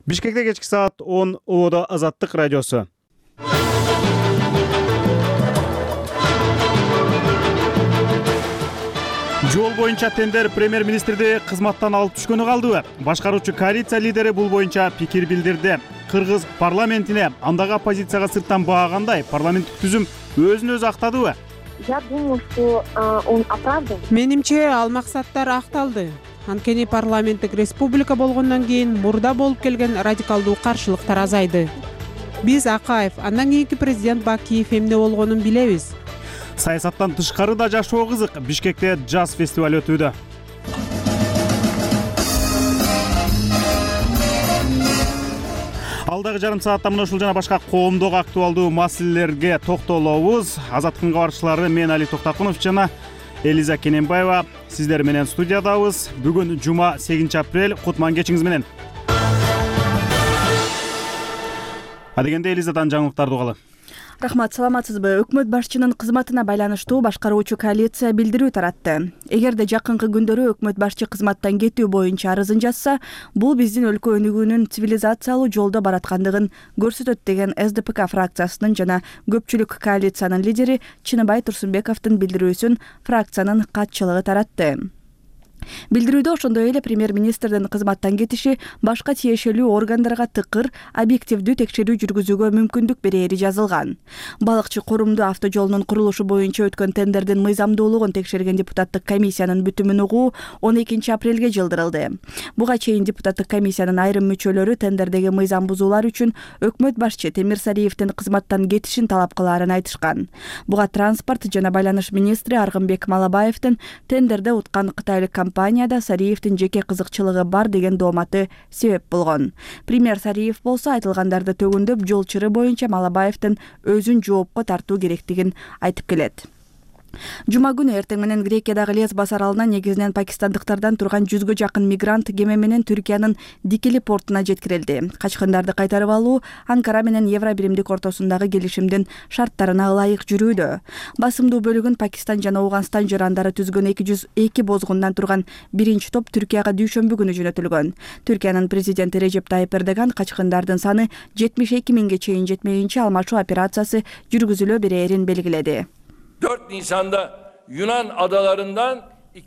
Бишкекте кечки саат 10 Ободо Азаттык радиосу. Жол боюнча тендер премьер-министрди кызматтан алып түшкөнү калдыбы? Башкаруучу коалиция лидери бул боюнча пикир билдирди. Кыргыз парламентине андагы оппозицияга сырттан баагандай парламенттик түзүм өзүн өзү актадыбы? Я думаю, что он оправдан. Менимче ал максаттар акталды. Анткени парламенттик республика болгондон кийин мурда болуп келген радикалдуу каршылыктар азайды. Биз Акаев, андан кийинки президент Бакиев эмне болгонун билебиз. Саясаттан тышкары да жашоо кызык. Бишкекте жаз фестиваль өтүүдө. Алдагы жарым саатта мына ушул жана башка коомдук актуалдуу маселелерге токтолобуз. Азаттыктын кабарчылары мен Али Токтакунов жана Элиза Кененбаева сиздер менен студиядабыз. Бүгүн жума 8 апрель. Кутман кечиңиз менен. Адегенде Элизадан жаңылыктарды угалы. Рахмат, саламатсызбы? Өкмөт башчынын кызматына байланыштуу башкаруучу коалиция билдирүү таратты. Эгерде жакынкы күндөрү өкмөт башчы кызматтан кетүү боюнча арызын жазса, бул биздин өлкө өнүгүүнүн цивилизациялуу жолдо бараткандыгын көрсөтөт деген СДПК фракциясынын жана көпчүлүк коалициянын лидери Чыныбай Турсунбековдун билдирүүсүн фракциянын катчылыгы таратты. Билдирүүдө ошондой эле премьер-министрдин кызматтан кетиши башка тиешелүү органдарга тыкыр, объективдүү текшерүү жүргүзүүгө мүмкүндүк берери жазылган. Балыкчы корумдуу автожолунун курулушу боюнча өткөн тендердин мыйзамдуулугун текшерген депутаттык комиссиянын бүтүмүн угуу 12 апрелге жылдырылды. Буга чейин депутаттык комиссиянын айрым мүчөлөрү тендердеги мыйзам бузуулар үчүн өкмөт башчы Темирсариевдин кызматтан кетишин талап кылаарын айтышкан. Буга транспорт жана байланыш министри Аргынбек Малабаевдин тендерде уткан кытайлык компанияда Сариевдин жеке кызыкчылыгы бар деген дооматы себеп болгон. Премьер Сариев болсо айтылгандарды төгүндөп жол чыры боюнча Малабаевдин өзүн жоопко тартуу керектигин айтып келет. Жума күнү эртең менен Грекиядагы Лесбос аралына негизинен пакистандыктардан турган 100гө жакын мигрант кеме менен Түркиянын Дикили портуна жеткирилди. Качкындарды кайтарып алуу Анкара менен Евро биримдик ортосундагы келишимдин шарттарына ылайык жүрүүдө. Басымдуу бөлүгүн Пакистан жана Ауганстан жарандары түзгөн 202 бозгундан турган биринчи топ Түркияга дүйшөмбү күнү жөнөтүлгөн. Түркиянын президенти Режеп Тайып Эрдоган качкындардын саны 72 миңге чейин жетмейинче алмашуу операциясы жүргүзүлө берерин белгиледи. 4 Nisan'da Yunan adalarından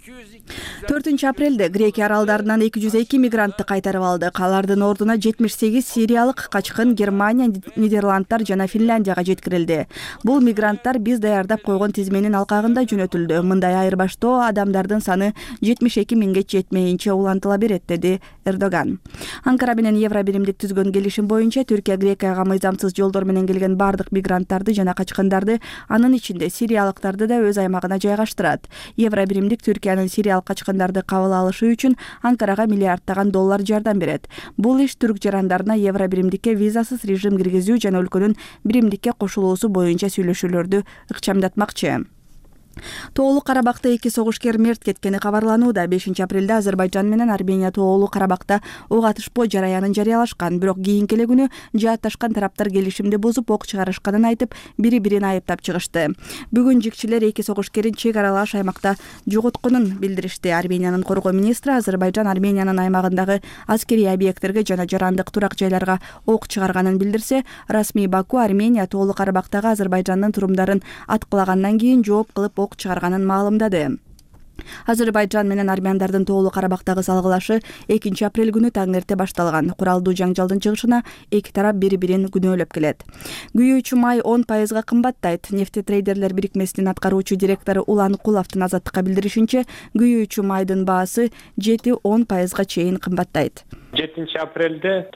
4 апрелде Грекия аралдарынан 202 мигрантты кайтарып алдык. Алардын ордуна 78 сириялык качкын Германия, Нидерландтар жана Финляндияга жеткирилди. Бул мигранттар биз даярдап койгон тизменин алкагында жөнөтүлдү. Мындай айырбаштоо адамдардын саны 72 миңге жетмейинче улантыла берет, деди Эрдоган. Анкара менен Евро биримдик түзгөн келишим боюнча Түркия Грекияга мыйзамсыз жолдор менен келген бардык мигранттарды жана качкындарды, анын ичинде сириялыктарды да өз аймагына жайгаштырат. Евро биримдик Түркиянын сириялык качкындарды кабыл алышы үчүн Анкарага миллиарддаган доллар жардам берет. Бул иш түрк жарандарына Евро биримдикке визасыз режим киргизүү жана өлкөнүн биримдикке кошулуусу боюнча сүйлөшүүлөрдү ыкчамдатмакчы. Тоолуу Карабакта 2 согушкер мерт кеткени кабарланууда. 5 апрелде Азербайжан менен Армения Тоолуу Карабакта ок атышпоо жараянын жарыялашкан. Бирок кийинки эле күнү жаатташкан тараптар келишимди бузуп ок чыгарышканын айтып, бири-бирин айыптап чыгышты. Бүгүн жикчилер 2 согушкерин чек аралаш аймакта жоготконун билдиришти. Армениянын коргоо министри Азербайжан Армениянын аймагындагы аскерий объекттерге жана жарандык турак жайларга ок чыгарганын билдирсе, расмий Баку Армения Тоолуу Карабактагы Азербайжандын турумдарын аткылагандан кийин жооп кылып ок чыгарганын маалымдады. Азербайжан менен армяндардын Тоолуу Карабактагы салгылашы 2 апрель күнү таң эрте башталган. Куралдуу жаңжалдын чыгышына эки тарап бири-бирин күнөөлөп келет. Күйүүчү май 10% кымбаттайт. Нефтетрейдерлер бирикмесинин аткаруучу директору Улан Куловдун Азаттыкка билдиришинче, күйүүчү майдын баасы 7-10% чейин кымбаттайт. 7 апрелде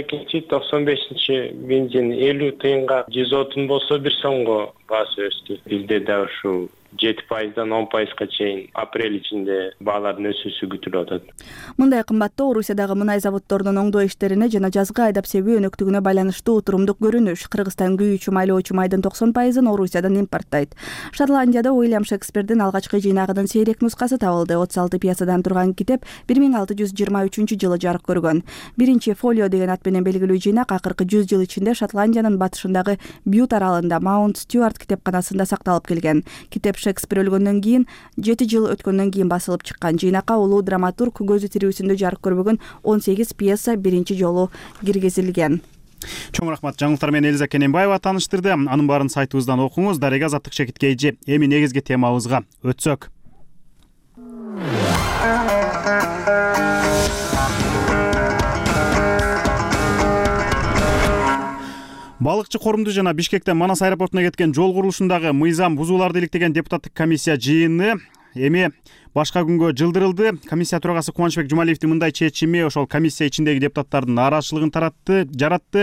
92-95 бензин 50 тыйынга 130 болсо 1 сомго баасы өстү. Бизде да ушул 7%-дан 10%га чейин апрель ичинде баалардын өсүүсү күтүлүп атат. Мындай кымбаттоо Орусиядагы мынай заводдорунун оңдоо иштерине жана жазгы айдап себүү өнөктүгүнө байланыштуу турумдук көрүнүш. Кыргызстан күйүүчү майлоочу майдын 90%-ын Орусиядан импорттайт. Шотландияда Уильям Шекспирдин алгачкы жыйнагынын сейрек нускасы табылды. 36 пьесадан турган китеп 1623-жылы жарык көргөн. Биринчи фолио деген ат менен белгилүү жыйнак акыркы 100 жыл ичинде Шотландиянын батышындагы Бьют аралында Маунт Стюарт китепканасында сакталып келген. Китеп Шекспир өлгөндөн кийин 7 жыл өткөндөн кийин басылып чыккан. Жыйнакка улуу драматург көзү тирүүсүндө жарык көрбөгөн 18 пьеса биринчи жолу киргизилген. Чоң рахмат. Жаңылыктар менен Элиза Кененбаева тааныштырды. Анын баарын сайтыбыздан окуңуз. Дарега Азаттык Шекиткейжи. Эми негизги темабызга өтсөк. Балыкчы Корумду жана Бишкектен Манас аэропортуна кеткен жол курулушундагы мыйзам бузууларды иликтеген депутаттык комиссия жыйыны эми башка күнгө жылдырылды. Комиссия төрагасы Кубанычбек Жумалиевдин мындай чечими ошол комиссия ичиндеги депутаттардын нааразычылыгын жаратты.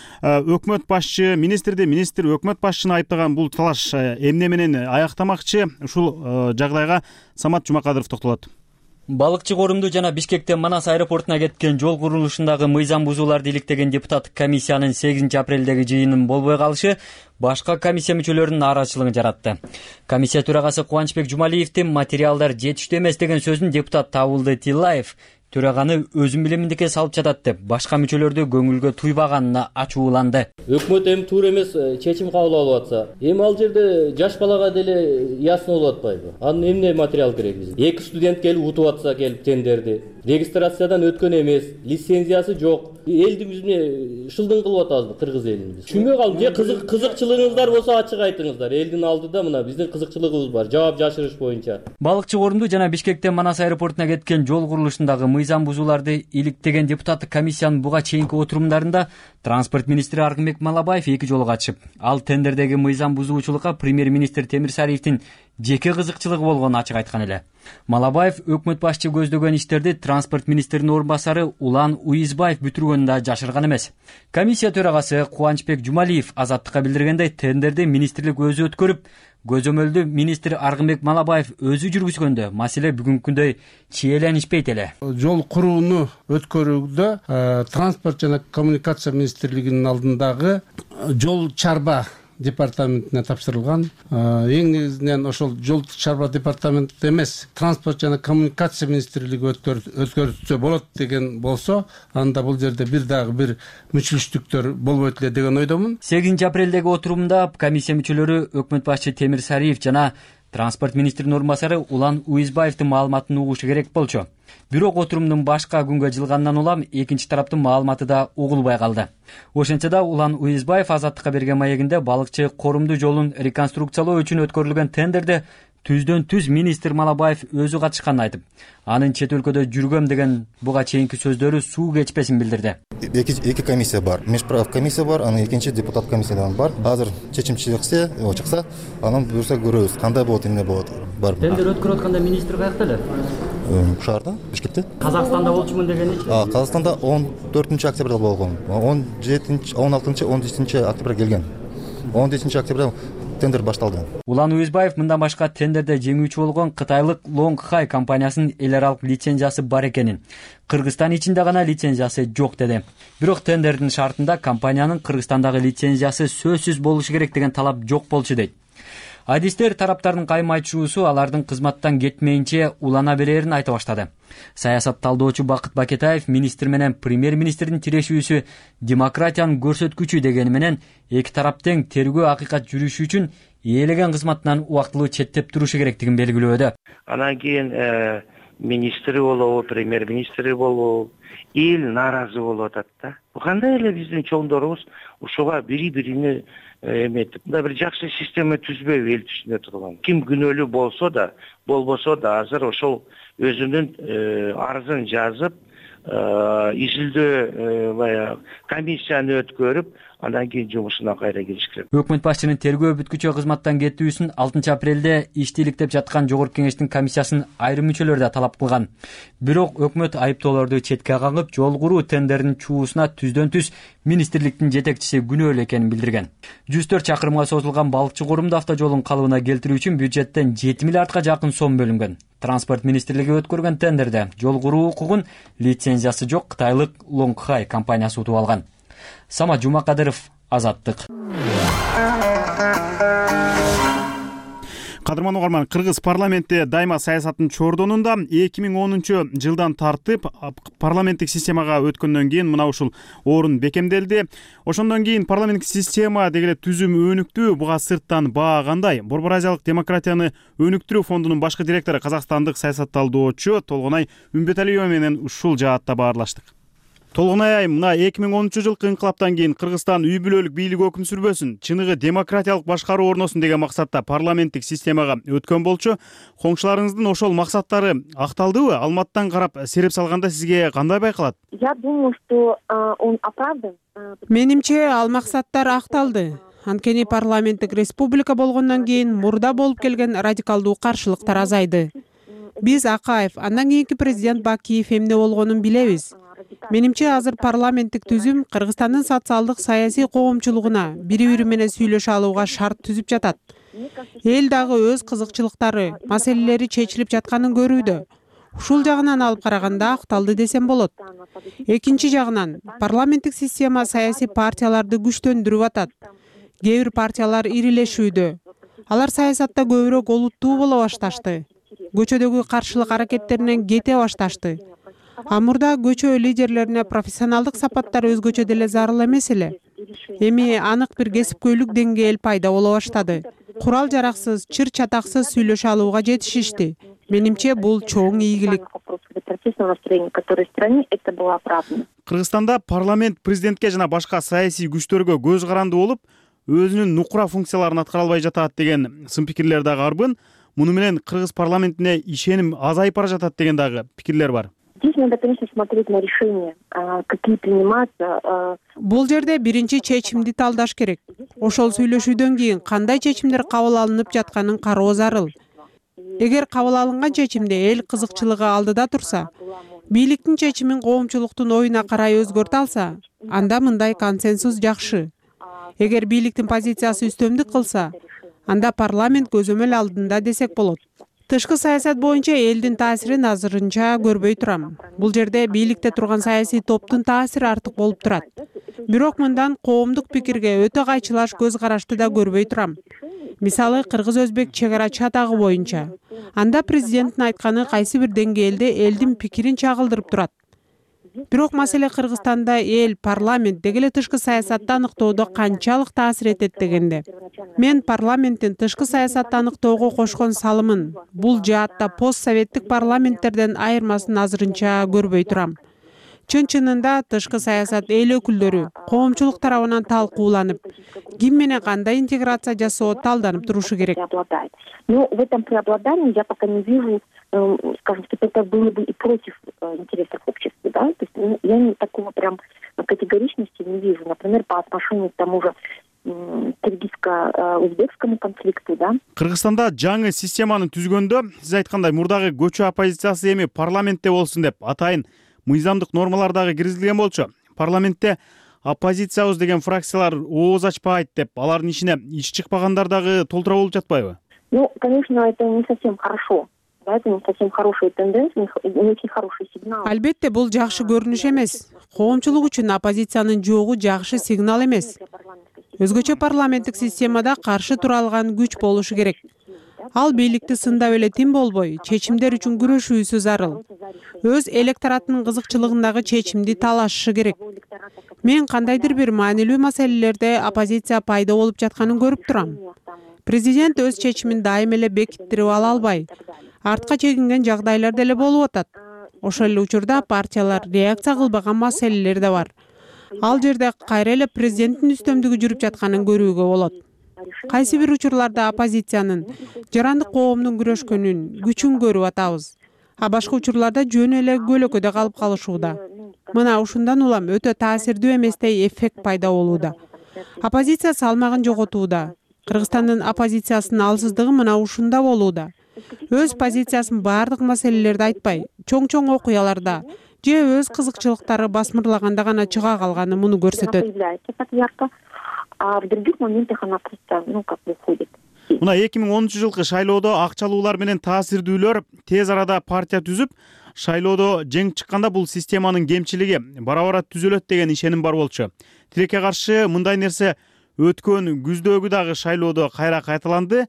Өкмөт башчы министр өкмөт башчыны айыптаган бул талаш эмне менен аяктамакчы? Ушул жагдайга Самат Жумакадыров токтолот. Балыкчы Корумду жана Бишкектен Манас аэропортуна кеткен жол курулушундагы мыйзам бузууларды иликтеген депутаттык комиссиянын 8 апрелдеги жыйынын болбой калышы башка комиссия мүчөлөрүнүн нааразычылыгын жаратты. Комиссия төрагасы Кубанычбек Жумалиевдин материалдар жетиштүү эмес деген сөзүн депутат Табылды Тиллаев төраганы өзүм билиминдикке салып жатат деп башка мүчөлөрдү көңүлгө туйбаганына ачууланды. Өкмөт эми туура эмес чечим кабыл алып атса, эми ал жерде жаш балага деле ясно болуп атпайбы? Анын эмне материал керек бизге? 2 студент келип утуп атса келип тендерди. Регистрациядан өткөн эмес, лицензиясы жок. Элди бизне шылдың кылып атабызбы кыргыз элин биз? Түшүнбөй калдым. Же кызыкчылыгыңыздар болсо ачык айтыңыздар. Элдин алдыда мына биздин кызыкчылыгыбыз бар. Жаап жашырыш боюнча. Балыкчы Корумду жана Бишкектен Манас аэропортуна кеткен жол курулушундагы мыйзам бузууларды иликтеген депутаттык комиссиянын буга чейинки отурумдарында транспорт министри Аргынбек Малабаев 2 жолу катышып, ал тендердеги мыйзам бузуучулукка премьер-министр Темирсариевдин жеке кызыкчылыгы болгонун ачык айткан эле. Малабаев өкмөт башчы көздөгөн иштерди транспорт министринин орун басары Улан Уизбаев бүтүргөнүн да жашырган эмес. Комиссия төрагасы Кубанычбек Жумалиев Азаттыкка билдиргендей, тендерди министрлик өзү өткөрүп, көзөмөлдү министр Аргынбек Малабаев өзү жүргүзгөндө маселе бүгүнкүндөй чиеленишпейт эле. Жол курууну өткөрүүдө транспорт жана коммуникация министрлигинин алдындагы жол чарба департаментине тапшырылган. Эң негизинен ошол жол чарба департаменти эмес, транспорт жана коммуникация министрлиги өткөрүлсө болот деген болсо, анда бул жерде бир мүчүлүштүктөр болбойт эле деген ойдомун. 8 апрелдеги отурумда комиссия мүчөлөрү өкмөт башчы Темирсариев жана транспорт министринин орун басары Улан Уизбаевдин маалыматын угушу керек болчу. Бирок отурумдун башка күнгө жылгандан улам экинчи тараптын маалыматы да угулбай калды. Ошентсе да Улан Уизбаев Азаттыкка берген маегинде Балыкчы Корумду жолун реконструкциялоо үчүн өткөрүлгөн тендерде түздөн түз министр Малабаев өзү катышканын айтып, анын чет өлкөдө жүргөм деген буга чейинки сөздөрү суу кечпесин билдирди. Эки комиссия бар. Межправ комиссия бар, анан экинчи депутат комиссиядан бар. Азыр чечим чыкса, анан буюрса көрөбүз, кандай болот, эмне болот. Тендер өткөрүп атканда министр каякта эле? Шаарда, Бишкекте. Казакстанда болчумун дегеничи? Казакстанда 14 октябрда болгон. 16 17 октябрда келген. 17 октябрда тендер башталды. Улан Уизбаев мындан башка тендерде жеңүүчү болгон кытайлык Long Hai компаниясынын эл аралык лицензиясы бар экенин, Кыргызстан ичинде гана лицензиясы жок деди. Бирок тендердин шартында компаниянын Кыргызстандагы лицензиясы сөзсүз болушу керек деген талап жок болчу дейт. Адистер тараптардын кайым айтышуусу алардын кызматтан кетмейинче улана берерин айта баштады. Саясат талдоочу Бакыт Бакетаев министр менен премьер-министрдин тирешүүсү демократиянын көрсөткүчү дегени менен эки тарап тең тергөө акыйкат жүрүшү үчүн ээлеген кызматынан убактылуу четтеп турушу керектигин белгилөөдө. Анан кийин министри болобу, премьер-министри болобу, эл нааразы болуп атат да. Кандай эле биздин чоңдорубуз ушуга бири-бирине эметип, мындай бир жакшы система түзбөйбү эл түшүнө турган. Ким күнөөлүү болсо да, болбосо да азыр ошол өзүнүн арызын жазып, изилдөө баягы комиссияны өткөрүп, андан кийин жумушуна кайра кириш керек. Өкмөт башчынын тергөө бүткүчө кызматтан кетүүсүн 6 апрелде ишти иликтеп жаткан Жогорку Кеңештин комиссиясынын айрым мүчөлөрү да талап кылган. Бирок өкмөт айыптоолорду четке кагып, жол куруу тендеринин чуусуна түздөн түз министрликтин жетекчиси күнөөлүү экенин билдирген. 104 чакырымга созулган Балыкчы Корумду автожолун калыбына келтирүү үчүн бюджеттен 7 миллиардга жакын сом бөлүнгөн. Транспорт министрлиги өткөргөн тендерде жол куруу укугун лицензиясы жок кытайлык Long Hai компаниясы утуп алган. Самат Жумакадыров, Азаттык. Кадырман угарман, кыргыз парламенти дайыма саясаттын чордонунда 2010 жылдан тартып парламенттик системага өткөндөн кийин мына ушул орун бекемделди. Ошондон кийин парламенттик система дегеле түзүм өнүктү. Буга сырттан баа кандай? Борбор Азиялык демократияны өнүктүрүү фондунун башкы директору, казакстандык саясатталдоочу Толгонай Үмбеталиева менен ушул жаатта баарлаштык. Толгонай айым, мына 2010-жылкы инкылаптан кийин Кыргызстан үй бүлөлүк бийлик өкүм сүрбөсүн, чыныгы демократиялык башкаруу орносун деген максатта парламенттик системага өткөн болчу. Коңшуларыңыздын ошол максаттары акталдыбы? Алматтан карап сереп салганда сизге кандай байкалат? Я думаю, что он оправдан. Менимче ал максаттар акталды. Анткени парламенттик республика болгондон кийин мурда болуп келген радикалдуу каршылыктар азайды. Биз Акаев, андан кийинки президент Бакиев эмне болгонун билебиз. Менимче азыр парламенттик түзүм Кыргызстандын социалдык саясий коомчулугуна бири-бири менен сүйлөшө алууга шарт түзүп жатат. Эл дагы өз кызыкчылыктары, маселелери чечилип жатканын көрүүдө. Ушул жагынан алып караганда акталды десем болот. Экинчи жагынан, парламенттик система саясий партияларды күчтөндүрүп атат. Кээ бир партиялар ирилешүүдө. Алар саясатта көбүрөөк олуттуу боло башташты. Көчөдөгү каршылык аракеттеринен кете башташты. Мурда көчө лидерлерине профессионалдык сапаттар өзгөчө деле зарыл эмес эле. Эми анык бир кесипкөйлүк деңгээл пайда боло баштады. Курал жараксыз, чыр чатаксыз сүйлөшө алууга жетишишти. Менимче бул чоң ийгилик. Кыргызстанда парламент президентке жана башка саясий күчтөргө көз каранды болуп, өзүнүн нукура функцияларын аткара албай жатат деген сын пикирлер дагы арбын. Муну менен кыргыз парламентине ишеним азайып бара жатат деген дагы пикирлер бар. Здесь надо, конечно, смотреть на решения, какие приниматься. Бул жерде биринчи чечимди талдаш керек. Ошол сүйлөшүүдөн кийин кандай чечимдер кабыл алынып жатканын кароо зарыл. Эгер кабыл алынган чечимде эл кызыкчылыгы алдыда турса, бийликтин чечимин коомчулуктун оюна карай өзгөртө алса, анда мындай консенсус жакшы. Эгер бийликтин позициясы үстөмдүк кылса, анда парламент көзөмөл алдында десек болот. Тышкы саясат боюнча элдин таасирин азырынча көрбөй турам. Бул жерде бийликте турган саясий топтун таасири артык болуп турат. Бирок мындан коомдук пикирге өтө кайчылаш көз карашты да көрбөй турам. Мисалы, кыргыз-өзбек чек ара чатагы боюнча. Анда президенттин айтканы кайсы бир деңгээлде элдин пикирин чагылдырып турат. Бирок маселе Кыргызстанда эл, парламент дегеле тышкы саясатты аныктоодо канчалык таасир этет дегенде. Мен парламенттин тышкы саясатты аныктоого кошкон салымын бул жаатта постсоветтик парламенттерден айырмасын азырынча көрбөй турам. Чын-чынында тышкы саясат эл өкүлдөрү, коомчулук тарабынан талкууланып, ким менен кандай интеграция жасоо талданып турушу керек. Но в этом преобладании я пока не вижу, скажем, что это было бы и против интересов общества, да? То есть я такого прям категоричности не вижу. Например, по отношению к тому же киргизско-узбекскому конфликту, да? Кыргызстанда жаңы системаны түзгөндө, сиз айткандай, мурдагы көчө оппозициясы эми парламентте болсун деп атайын мыйзамдык нормалар дагы киргизилген болчу. Парламентте оппозициябыз деген фракциялар ооз ачпайт деп, алардын ишине иш чыкпагандар дагы толтура болуп жатпайбы? Ну, конечно, это не совсем хорошо. Да, это не совсем хорошая тенденция, не очень хороший сигнал. Албетте, бул жакшы көрүнүш эмес. Коомчулук үчүн оппозициянын жогу жакшы сигнал эмес. Өзгөчө парламенттик системада каршы тура алган күч болушу керек. Ал бийликти сындап эле тим болбой, чечимдер үчүн күрөшүүсү зарыл. Өз электоратынын кызыкчылыгындагы чечимди талашышы керек. Мен кандайдыр бир маанилүү маселелерде оппозиция пайда болуп жатканын көрүп турам. Президент өз чечимин дайым эле бекиттирип ала албай, артка чегинген жагдайлар деле болуп атат. Ошол эле учурда партиялар реакция кылбаган маселелер да бар. Ал жерде кайра эле президенттин үстөмдүгү жүрүп жатканын көрүүгө болот. Кайсы бир учурларда оппозициянын, жарандык коомдун күрөшкөнүн, күчүн көрүп атабыз. Башка учурларда жөн эле көлөкөдө калып калышууда. Мына ушундан улам өтө таасирдүү эместей эффект пайда болууда. Оппозиция салмагын жоготууда. Кыргызстандын оппозициясынын алсыздыгы мына ушунда болууда. Өз позициясын бардык маселелерди айтпай, чоң-чоң окуяларда же өз кызыкчылыктары басмырлаганда гана чыга калганы муну көрсөтөт. А в других моментах она просто, уходит. Мына 2010-жылкы шайлоодо акчалуулар менен таасирдүүлөр тез арада партия түзүп, шайлоодо жеңип чыкканда бул системанын кемчилиги бара-бара түзөлөт деген ишеним бар болчу. Тилекке каршы мындай нерсе өткөн күздөгү дагы шайлоодо кайра кайталанды.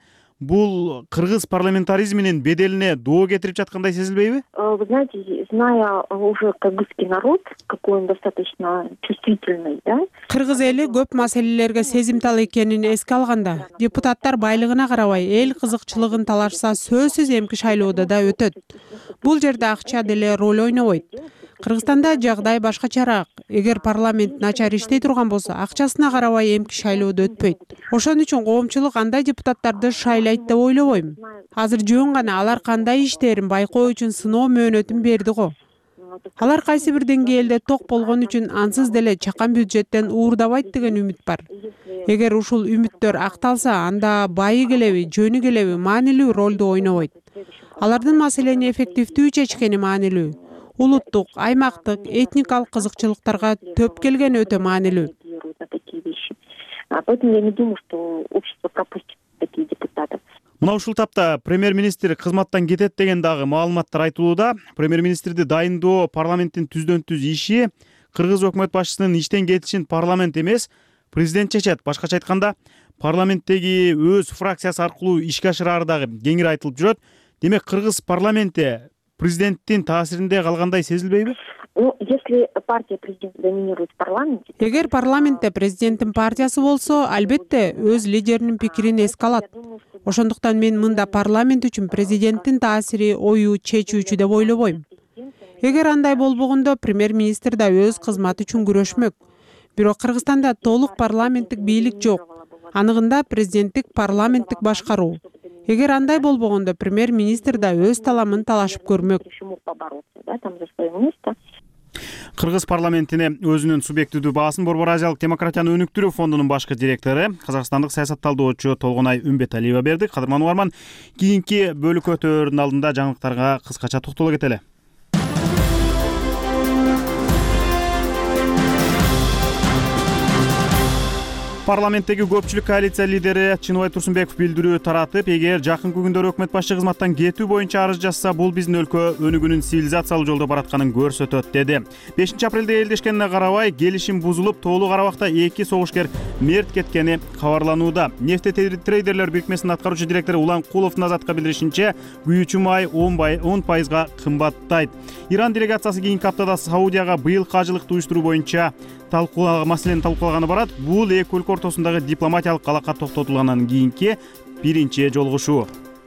бул кыргыз парламентаризминин беделине доо кетирип жаткандай сезилбейби? Вы знаете, зная уже кыргызский народ, какой он достаточно чувствительный, да? Кыргыз эли көп маселелерге сезимтал экенин эске алганда, депутаттар байлыгына карабай эл кызыкчылыгын талашса сөзсүз эмки шайлоодо да өтөт. Бул жерде акча деле роль ойнобойт. Кыргызстанда жагдай башкачараак. Эгер парламент начар иштей турган болсо, акчасына карабай эмки шайлоодо өтпөйт. Ошон үчүн коомчулук андай депутаттарды шайлайт деп ойлобойм. Азыр жөн гана алар кандай иштерин байкоо үчүн сыноо мөөнөтүн берди го. Алар кайсы бир деңгээлде ток болгон үчүн ансыз деле чакан бюджеттен уурдабайт деген үмүт бар. Эгер ушул үмүттөр акталса, анда байы келеби, жөнү келеби маанилүү ролду ойнобойт. Алардын маселени эффективдүү чечкени маанилүү. Улуттук, аймактык, этникалык кызыкчылыктарга төп келген өтө маанилүү. Поэтому я не думаю, что общество пропустит таких депутатов. Мына ушул тапта премьер-министр кызматтан кетет деген дагы маалыматтар айтылууда. Премьер-министрди дайындоо парламенттин түздөн-түз иши, кыргыз өкмөт башчысынын иштен кетишин парламент эмес, президент чечет. Башкача айтканда, парламенттеги өз фракциясы аркылуу ишке ашырары дагы кеңири айтылып жүрөт. Демек, кыргыз парламенти президенттин таасиринде калгандай сезилбейби? Если партия президента доминирует в парламенте... Эгер парламентте президенттин партиясы болсо, албетте өз лидеринин пикирин эске алат. Ошондуктан мен мында парламент үчүн президенттин таасири ою чечүүчү деп ойлобойм. Эгер андай болбогондо, премьер-министр да өз кызматы үчүн күрөшмөк. Бирок Кыргызстанда толук парламенттик бийлик жок. Аныгында президенттик парламенттик башкаруу. Эгер андай болбогондо, премьер-министр да өз таламын талашып көрмөк. Кыргыз парламентине өзүнүн субъективдүү баасын Борбор Азиялык демократияны өнүктүрүү фондунун башкы директору, казакстандык саясат талдоочу Толгонай Үмбеталиева берди. Кадырман угарман, кийинки бөлүк өтөөрдүн алдында жаңылыктарга кыскача токтоло кетели. Парламенттеги көпчүлүк коалиция лидери Чыныбай Турсунбеков билдирүү таратып, эгер жакынкы күндөрү өкмөт башчы кызматтан кетүү боюнча арыз жазса, бул биздин өлкө өнүгүүнүн цивилизациялык жолдо баратканын көрсөтөт деди. 5 апрелде элдешкенине карабай, келишим бузулуп, Тоолу Карабакта 2 согушкер мерт кеткени кабарланууда. Нефте трейдерлер бирикмесинин аткаруучу директору Улан Куловдун Азатка билдиришинче, күйүүчү май 10% кымбаттайт. Иран делегациясы кийинки аптада Саудияга быйылкы ажылыкты уюштуруу боюнча маселени талкуулаганы барат. Бул эки өлкө ортосундагы дипломатиялык алака токтотулгандан кийинки биринчи жолугушуу.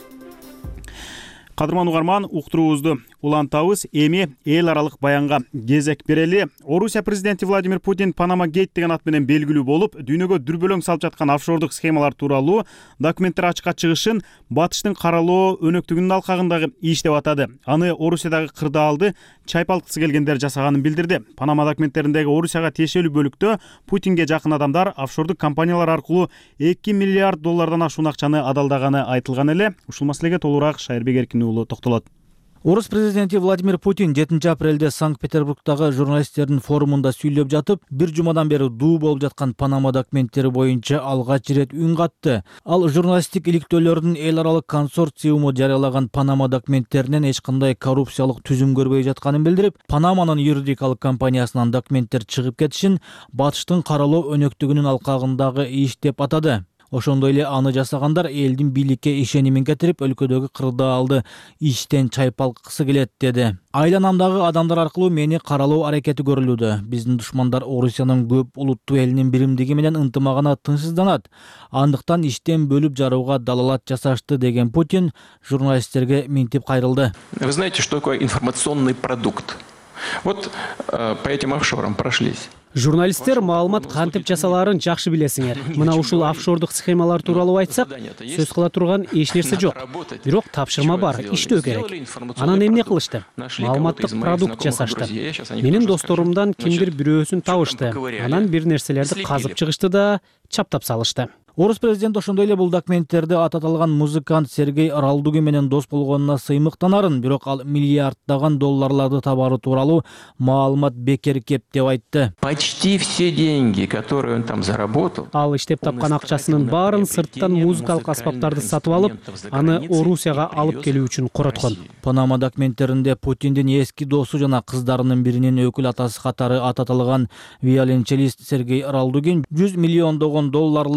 Кадырман угарман, уктуруубузду улантабыз. Эми эл аралык баянга кезек берели. Орусия президенти Владимир Путин Панама Гейт деген ат менен белгилүү болуп, дүйнөгө дүрбөлөң салып жаткан офшордук схемалар тууралуу документтер ачыкка чыгышын батыштын каралоо өнөктүгүнүн алкагындагы иш деп атады. Аны Орусиядагы кырдаалды чайпалткысы келгендер жасаганын билдирди. Панама документтериндеги Орусияга тиешелүү бөлүктө Путинге жакын адамдар офшордук компаниялар аркылуу 2 миллиард доллардан ашуун акчаны адалдаганы айтылган эле. Ушул маселеге толугураак Шайырбек Эркин уулу токтолот. Орус президенти Владимир Путин 7 апрелде Санкт-Петербургдагы журналисттердин форумунда сүйлөп жатып, бир жумадан бери дуу болуп жаткан Панама документтери боюнча алгач ирет үн катты. Ал журналисттик иликтөөлөрдүн эл аралык консорциуму жарыялаган Панама документтеринен эч кандай коррупциялык түзүм көрбөй жатканын билдирип, Панаманын юридикалык компаниясынан документтер чыгып кетишин батыштын каралоо өнөктүгүнүн алкагындагы иш деп атады. Ошондой эле аны жасагандар элдин бийликке ишенимин кетирип, өлкөдөгү кырдаалды иштен чайпалткысы келет деди. Айланамдагы адамдар аркылуу мени каралоо аракети көрүлүүдө. Биздин душмандар Орусиянын көп улуттуу элинин биримдиги менен ынтымагына тынчсызданат. Андыктан иштен бөлүп жарууга далалат жасашты деген Путин журналисттерге минтип кайрылды. Вы знаете, что такое информационный продукт? Вот по этим офшорам прошлись. Журналисттер маалымат кантип жасалаарын жакшы билесиңер. Мына ушул офшордук схемалар тууралуу айтсак, сөз кыла турган эч нерсе жок. Бирок тапшырма бар, иштөө керек. Анан эмне кылышты? Маалыматтык продукт жасашты. Менин досторумдан кимдир бирөөсүн табышты. Анан бир нерселерди казып чыгышты да чаптап салышты. Орус президенти ошондой эле бул документтерди ататалган музыкант Сергей Ралдугин менен дос болгонуна сыймыктанарын, бирок ал миллиарддаган долларларды табары тууралуу маалымат бекер кеп деп айтты. Почти все деньги, которые он там заработал. Ал иштеп тапкан акчасынын баарын сырттан музыкалык аспаптарды сатып алып, аны Орусияга алып келүү үчүн короткон. Панама документтеринде Путиндин эски досу жана кыздарынын биринин өкүл атасы катары ататалган виолончелист Сергей Ралдугин 100 миллиондогон долларлык офшор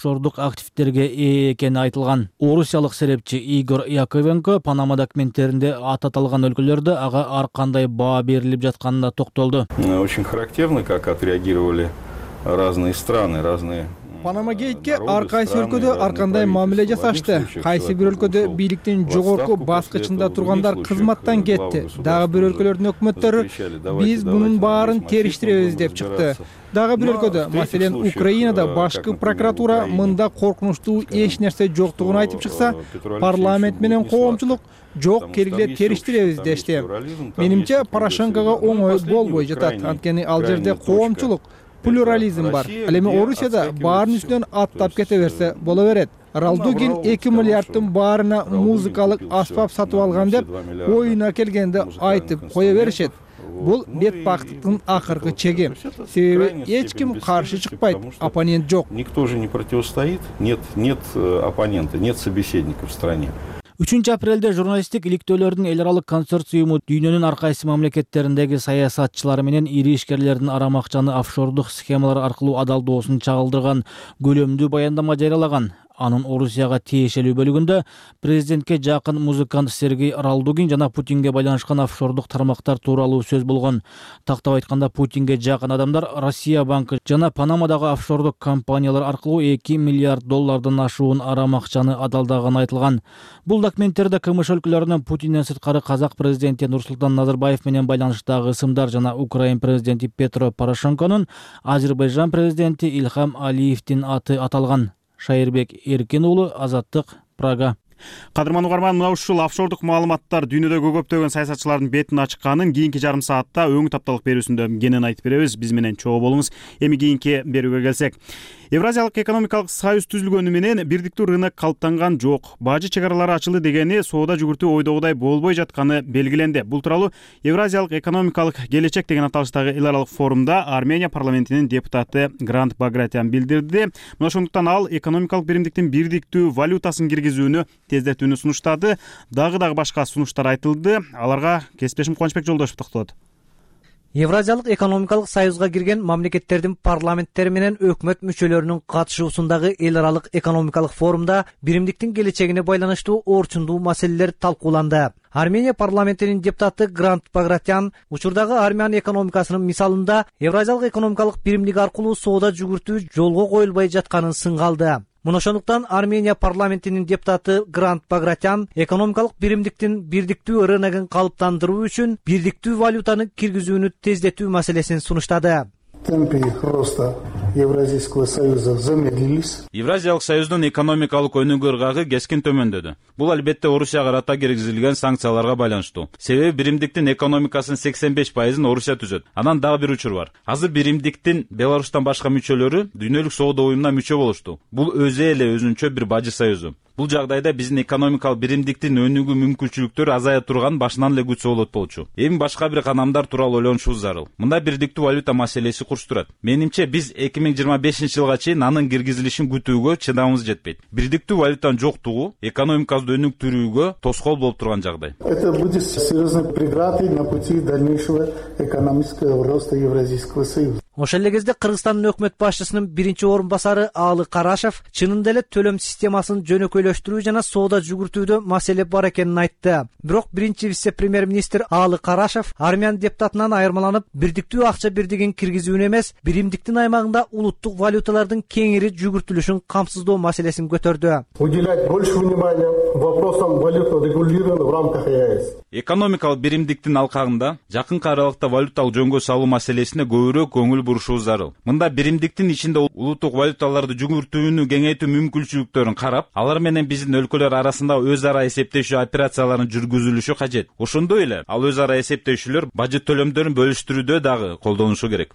офшордук активдерге ээ экени айтылган. Орусиялык серепчи Игорь Яковенко Панама документтеринде аталган өлкөлөрдө ага ар кандай баа берилип жатканына токтолду. Очень характерно, как отреагировали разные страны, разные. Панама гейтке ар кайсы өлкөдө ар кандай мамиле жасашты. Кайсы бир өлкөдө бийликтин жогорку баскычында тургандар кызматтан кетти. Дагы бир өлкөлөрдүн өкмөттөрү биз бунун баарын териштиребиз деп чыкты. Дагы бир өлкөдө, маселен Украинада башкы прокуратура мында коркунучтуу эч нерсе жоктугун айтып чыкса, парламент менен коомчулук жок келгиле териштиребиз дешти. Менимче Порошенкого оңой болбой жатат. Анткени ал жерде коомчулук плюрализм бар. Ал эми Орусияда баарын үстүнөн аттап кете берсе боло берет. Ралдугин 2 миллиардтын баарына музыкалык аспап сатып алган деп оюна келгенде айтып кое беришет. Бул бетбактыктын акыркы чеги. Себеби эч ким каршы чыкпайт, оппонент жок. Никто же не противостоит, нет оппонента, нет собеседника в стране. 3 апрелде журналисттик иликтөөлөрдүн эл аралык консорциуму дүйнөнүн ар кайсы мамлекеттериндеги саясатчылар менен ири ишкерлердин арам акчаны офшордук схемалар аркылуу адалдоосун чагылдырган көлөмдүү баяндама жарыялаган. Анын Орусияга тиешелүү бөлүгүндө президентке жакын музыкант Сергей Ралдугин жана Путинге байланышкан офшордук тармактар тууралуу сөз болгон. Тактап айтканда Путинге жакын адамдар Россия банкы жана Панамадагы офшордук компаниялар аркылуу 2 миллиард доллардан ашуун арам акчаны адалдаганы айтылган. Бул документтерде КМШ өлкөлөрүнөн Путинден сырткары казак президенти Нурсултан Назарбаев менен байланыштагы ысымдар жана Украин президенти Петро Порошенконун, Азербайжан президенти Ильхам Алиевдин аты аталган. Шайырбек Эркин уулу, Азаттык, Прага. Кадырман угарман, мына ушул офшордук маалыматтар дүйнөдөгү көптөгөн саясатчылардын бетин ачканын кийинки жарым саатта өң тапталык берүүсүндө кенен айтып беребиз. Биз менен чогуу болуңуз. Эми кийинки берүүгө келсек. Евразиялык экономикалык союз түзүлгөнү менен бирдиктүү рынок калыптанган жок. Бажы чегаралары ачылды дегени соода жүгүртүү ойдогудай болбой жатканы белгиленди. Бул тууралуу Евразиялык экономикалык келечек деген аталыштагы эл аралык форумда Армения парламентинин депутаты Грант Багратян билдирди. Мына ошондуктан ал экономикалык биримдиктин бирдиктүү валютасын киргизүүнү тездетүүнү сунуштады. Дагы башка сунуштар айтылды. Аларга кесиптешим Кубанычбек Жолдошев токтолот. Евразиялык экономикалык союзга кирген мамлекеттердин парламенттери менен өкмөт мүчөлөрүнүн катышуусундагы эл аралык экономикалык форумда биримдиктин келечегине байланыштуу орчундуу маселелер талкууланды. Армения парламентинин депутаты Грант Багратян учурдагы Армян экономикасынын мисалында Евразиялык экономикалык биримдик аркылуу соода жүгүртүү жолго коюлбай жатканын сынгалды. Мына ошондуктан Армения парламентинин депутаты Грант Багратян экономикалык биримдиктин бирдиктүү рыногун калыптандыруу үчүн бирдиктүү валютаны киргизүүнү тездетүү маселесин сунуштады. Темпы роста Евразийского союза замедлились. Евразиялык союздун экономикалык өнүгүү ыргагы кескин төмөндөдү. Бул албетте Орусияга рата киргизилген санкцияларга байланыштуу. Себеби биримдиктин экономикасынын 85%-ын Орусия түзөт. Анан дагы бир учур бар. Азыр биримдиктин Беларустан башка мүчөлөрү дүйнөлүк соода уюмуна мүчө болушту. Бул өзү эле өзүнчө бир бажы союзу. Бул жагдайда биздин экономикалык биримдиктин өнүгүү мүмкүнчүлүктөрү азая турган башынан эле күтсө болот болчу. Эми башка бир канамдар тууралуу ойлонушубуз зарыл. Мында бирдиктүү валюта маселеси курч турат. Менимче биз 2025-жылга чейин анын киргизилишин күтүүгө чыдамыбыз жетпейт. Бирдиктүү валютанын жоктугу экономикабызды өнүктүрүүгө тоскоол болуп турган жагдай. Это будет серьезной преградой на пути дальнейшего экономического роста Евразийского союза. Ошол эле кезде Кыргызстандын өкмөт башчысынын биринчи орун басары Аалы Карашев чынында эле төлөм системасын жөнөкөйлөштүрүү жана соода жүгүртүүдө маселе бар экенин айтты. Бирок биринчи вице-премьер-министр Аалы Карашев Армян депутатынан айырмаланып, бирдиктүү акча бирдигин киргизүүнү эмес, биримдиктин аймагында улуттук валюталардын кеңири жүгүртүлүшүн камсыздоо маселесин көтөрдү. Уделять больше внимания вопросам валютного регулирования в рамках ЕАЭС. Экономикалык биримдиктин алкагында жакынкы аралыкта валюталык жөнгө салуу маселесине көбүрөөк көңүл бурушубуз зарыл. Мында биримдиктин ичинде улуттук валюталарды жүгүртүүнү кеңейтүү мүмкүнчүлүктөрүн карап, алар менен биздин өлкөлөр арасында өз ара эсептешүү операцияларын жүргүзүлүшү кажет. Ошондой эле ал өз ара эсептешүүлөр бажы төлөмдөрүн бөлүштүрүүдө дагы колдонулушу керек.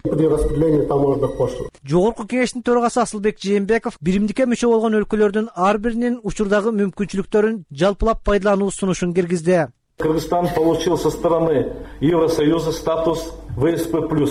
Жогорку кеңештин төрагасы Асылбек Жээнбеков биримдикке мүчө болгон өлкөлөрдүн ар биринин учурдагы мүмкүнчүлүктөрүн жалпылап пайдалануу сунушун киргизди. Кыргызстан получил со стороны Евросоюза статус ВСП+.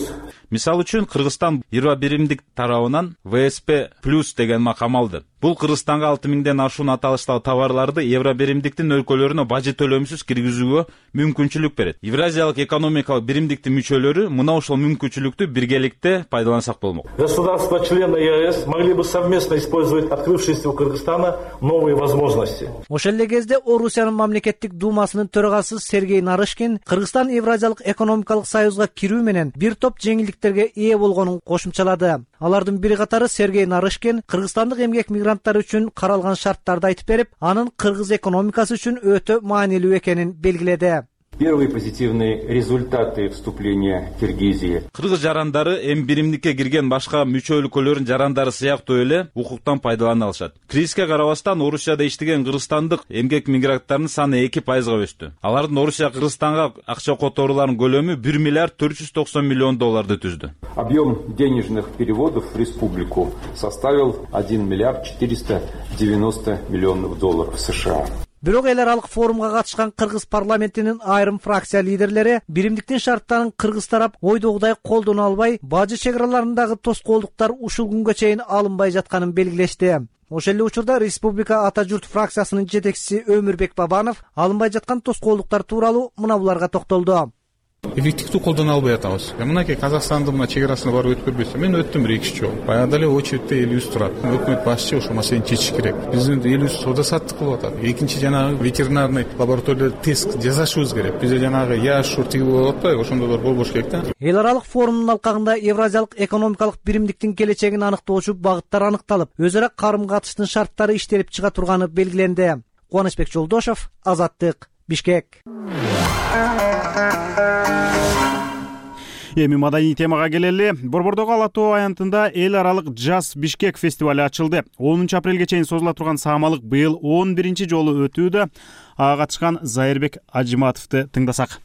Мисалы үчүн Кыргызстан 20 биримдик тарабынан ВСП плюс деген макам алды. Бул Кыргызстанга 6000ден ашуун аталыштагы товарларды евро биримдиктин өлкөлөрүнө бажы төлөмсүз киргизүүгө мүмкүнчүлүк берет. Евразиялык экономикалык биримдиктин мүчөлөрү мына ошол мүмкүнчүлүктү биргеликте пайдалансак болмок. Государства-члены ЕАЭС могли бы совместно использовать открывшиеся у Кыргызстана новые возможности. Ошол эле кезде Орусиянын мамлекеттик думасынын төрагасы Сергей Нарышкин Кыргызстан Евразиялык экономикалык союзга кирүү менен бир топ жеңилдиктерге ээ болгонун кошумчалады. Алардын бири катары Сергей Нарышкин Кыргызстандык эмгек мигранттары үчүн каралган шарттарды айтып берип, анын кыргыз экономикасы үчүн өтө маанилүү экенин белгиледи. Первые позитивные результаты вступления Киргизии. Кыргыз жарандары эми биримдикке кирген башка мүчө өлкөлөрдүн жарандары сыяктуу эле укуктан пайдалана алышат. Кризиске карабастан Орусияда иштеген кыргызстандык эмгек мигранттарынын саны 2%га өстү. Алардын Орусия Кыргызстанга акча которууларынын көлөмү 1 миллиард 490 миллион долларды түздү. Объем денежных переводов в республику составил 1 миллиард 490 миллионов долларов США. Бирок эл аралык форумга катышкан кыргыз парламентинин айрым фракция лидерлери биримдиктин шарттарын кыргыз тарап ойдогудай колдоно албай, бажы чек араларындагы тоскоолдуктар ушул күнгө чейин алынбай жатканын белгилешти. Ошол эле учурда Республика Ата журт фракциясынын жетекчиси Өмүрбек Бабанов алынбай жаткан тоскоолдуктар тууралуу мына буларга токтолду. Эффективдүү колдоно албай атабыз. Мынакей Казакстандын мына чек арасына барып өткөрбөйсүң. Мен өттүм 1-2 жолу. Баягы эле очередте элибиз турат. Өкмөт башчы ошол маселени чечиш керек. Биздин элибиз соода саттык кылып атат. Экинчи жанагы ветеринарный лабораторияда тест жасашыбыз керек. Бизде жанагы яшур тиги болуп атпайбы? Ошондойлор болбош керек да. Эл аралык форумдун алкагында Евразиялык экономикалык биримдиктин келечегин аныктоочу багыттар аныкталып, өз ара карым катыштын шарттары иштелип чыга турганы белгиленди. Кубанычбек Жолдошов, Азаттык, Бишкек. Эми маданий темага келели. Борбордогу Ала Тоо аянтында эл аралык Джаз Бишкек фестивалю ачылды. 10 апрелге чейин созула турган саамалык быйыл 11 жолу өтүүдө. Ага катышкан Зайырбек Ажиматовду тыңдасак.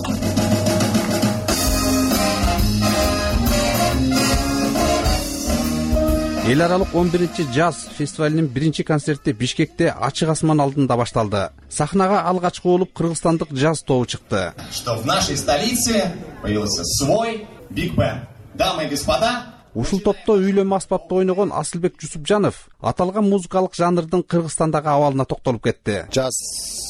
Эл аралык 11-чи Джаз фестивалинин биринчи концерти Бишкекте ачык асман алдында башталды. Сахнага алгачкы болуп кыргызстандык джаз тобу чыкты. Что в нашей столице появился свой биг-бенд. Дамы и господа, Ушул топто үйлөнмө аспапта ойногон Асылбек Жусупжанов аталган музыкалык жанрдын Кыргызстандагы абалына токтолуп кетти. Джаз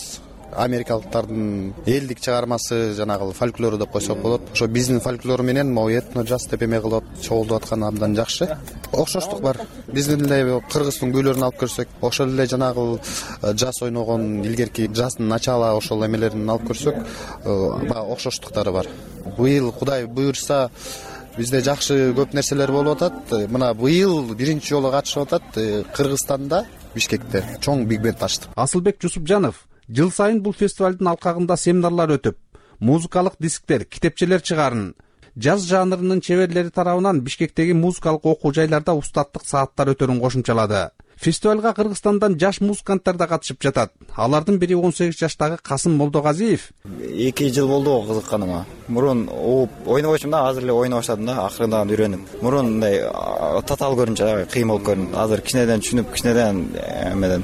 америкалыктардын элдик чыгармасы, жанагы фольклору деп койсок болот. Ошо биздин фольклор менен могу этно джаз деп эме кылып чогулдуп аткан абдан жакшы. Окшоштук бар. Биздин эле кыргыздын күйлөрүн алып көрсөк, ошол эле жанагы джаз ойногон илгерки джаздын начала ошол эмелерин алып көрсөк, окшоштуктары бар. Быйыл Кудай буйрса бизде жакшы көп нерселер болуп атат. Мына быйыл биринчи жолу катышып атат Кыргызстанда, Бишкекте чоң биг-бенд ачты. Асылбек Жусупжанов жыл сайын бул фестивалдын алкагында семинарлар өтүп, музыкалык дисктер, китепчелер чыгарын, джаз жанрынын чеберлери тарабынан Бишкектеги музыкалык окуу жайларда устаттык сааттар өтөрүн кошумчалады. Фестивалга Кыргызстандан жаш музыканттар да катышып жатат. Алардын бири 18 жаштагы Касым Молдогазиев. 2 жыл болду кызыкканыма. Мурун ойнобочумун да, азыр эле ойноп баштадым да, акырындан үйрөнүп. Мурун мындай татаал көрүнчү, кыйын болуп көрүндү. Азыр кичинеден түшүнүп, кичинеден эмеден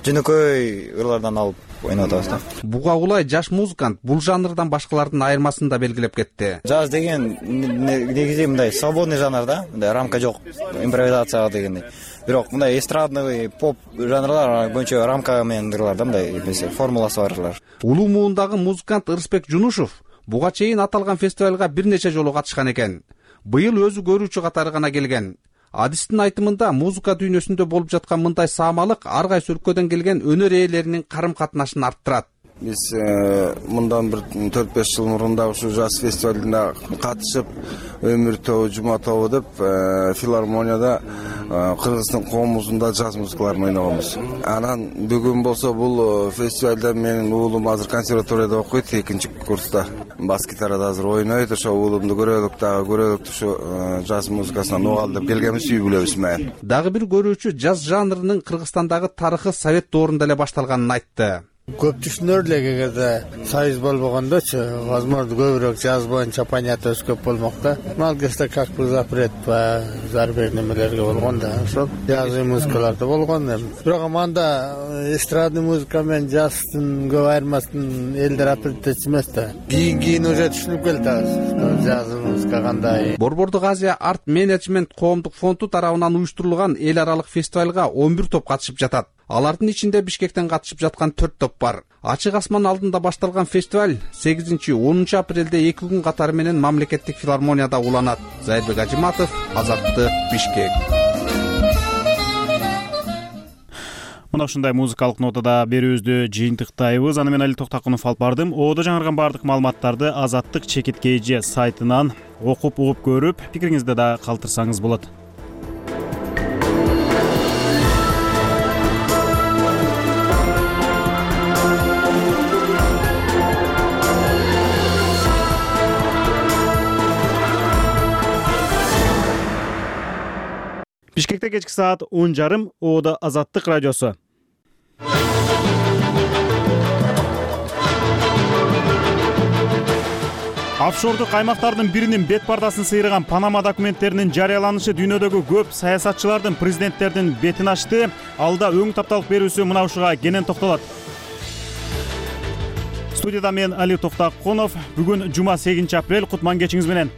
жөнөкөй ырлардан алып ойноп атабыз да. Буга улай жаш музыкант бул жанрдан башкалардын айырмасын да белгилеп кетти. Джаз деген негизи мындай свободный жанр да, мындай рамка жок, импровизация дегендей. Бирок мындай эстрадный поп жанрлар боюнча рамка менен ырлар да, мындай формуласы бар ырлар. Улуу муундагы музыкант Ырысбек Жунушев буга чейин аталган фестивалга бир нече жолу катышкан экен. Быйыл өзү көрүүчү катары гана келген. Адистин айтымында музыка дүйнөсүндө болуп жаткан мындай саамалык ар кайсы өлкөдөн келген өнөр ээлеринин карым катнашын арттырат. Биз мындан бир 4-5 жыл мурун да ушу жаз фестивалында катышып, Өмүр тобу, Жума тобу деп филармонияда Кыргыздын коомубузунда жаз музыкаларын ойногонбуз. Анан бүгүн болсо бул фестивалда менин уулум азыр консерваторияда окуйт, 2-чи курста. Бас гитарада азыр ойнойт, ошо уулумду көрөлүк ушу жаз музыкасынан угалы деп келгенбиз, үй бүлөбүз менен. Дагы бир көрүүчү жаз жанрынын Кыргызстандагы тарыхы Совет доорунда эле башталганын айтты. Көптүшүнөр эле кегерде союз болбогондочу, возможно, көбүрөөк жаз боюнча понятосы көп болмок да. Ал кезде как бы запрет по зарубежным немелерге болгон да. Ошол жазгы музыкаларда болгон. Бирок анда эстрадный музыка менен жаздын көп айырмасын элдер апреттечи эмес да. Кийин уже түшүнүп келатабыз. Жазгы музыка кандай. Борбордук Азия Арт Менеджмент коомдук фонду тарабынан уюштурулган эл аралык фестивалга 11 топ катышып жатат. Алардын ичинде Бишкектен катышып жаткан 4 топ бар. Ачык асман алдында башталган фестиваль 8-10 апрелде 2 күн катары менен мамлекеттик филармонияда уланат. Зайырбек Ажиматов, Азаттык, Бишкек. Мына ушундай музыкалык нотада берүүбүздү жыйынтыктайбыз. Аны мен Али Токтакунов алып бардым. Оодо жаңырган бардык маалыматтарды Азаттык ЧКТ сайтынан окуп угуп көрүп, пикириңизди да калтырсаңыз болот. Бишкекте кечки саат 10:30, Оодо Азаттык радиосу. Офшордук аймактардын биринин бет пардасын сыйраган Панама документтеринин жарыяланышы дүйнөдөгү көп саясатчылардын, президенттердин бетин ачты. Алда өң тапталык берүүсү мына ушуга кенен токтолот. Студияда мен Али Токтакунов. Бүгүн жума 8 апрель. Кутман кечиңиз менен.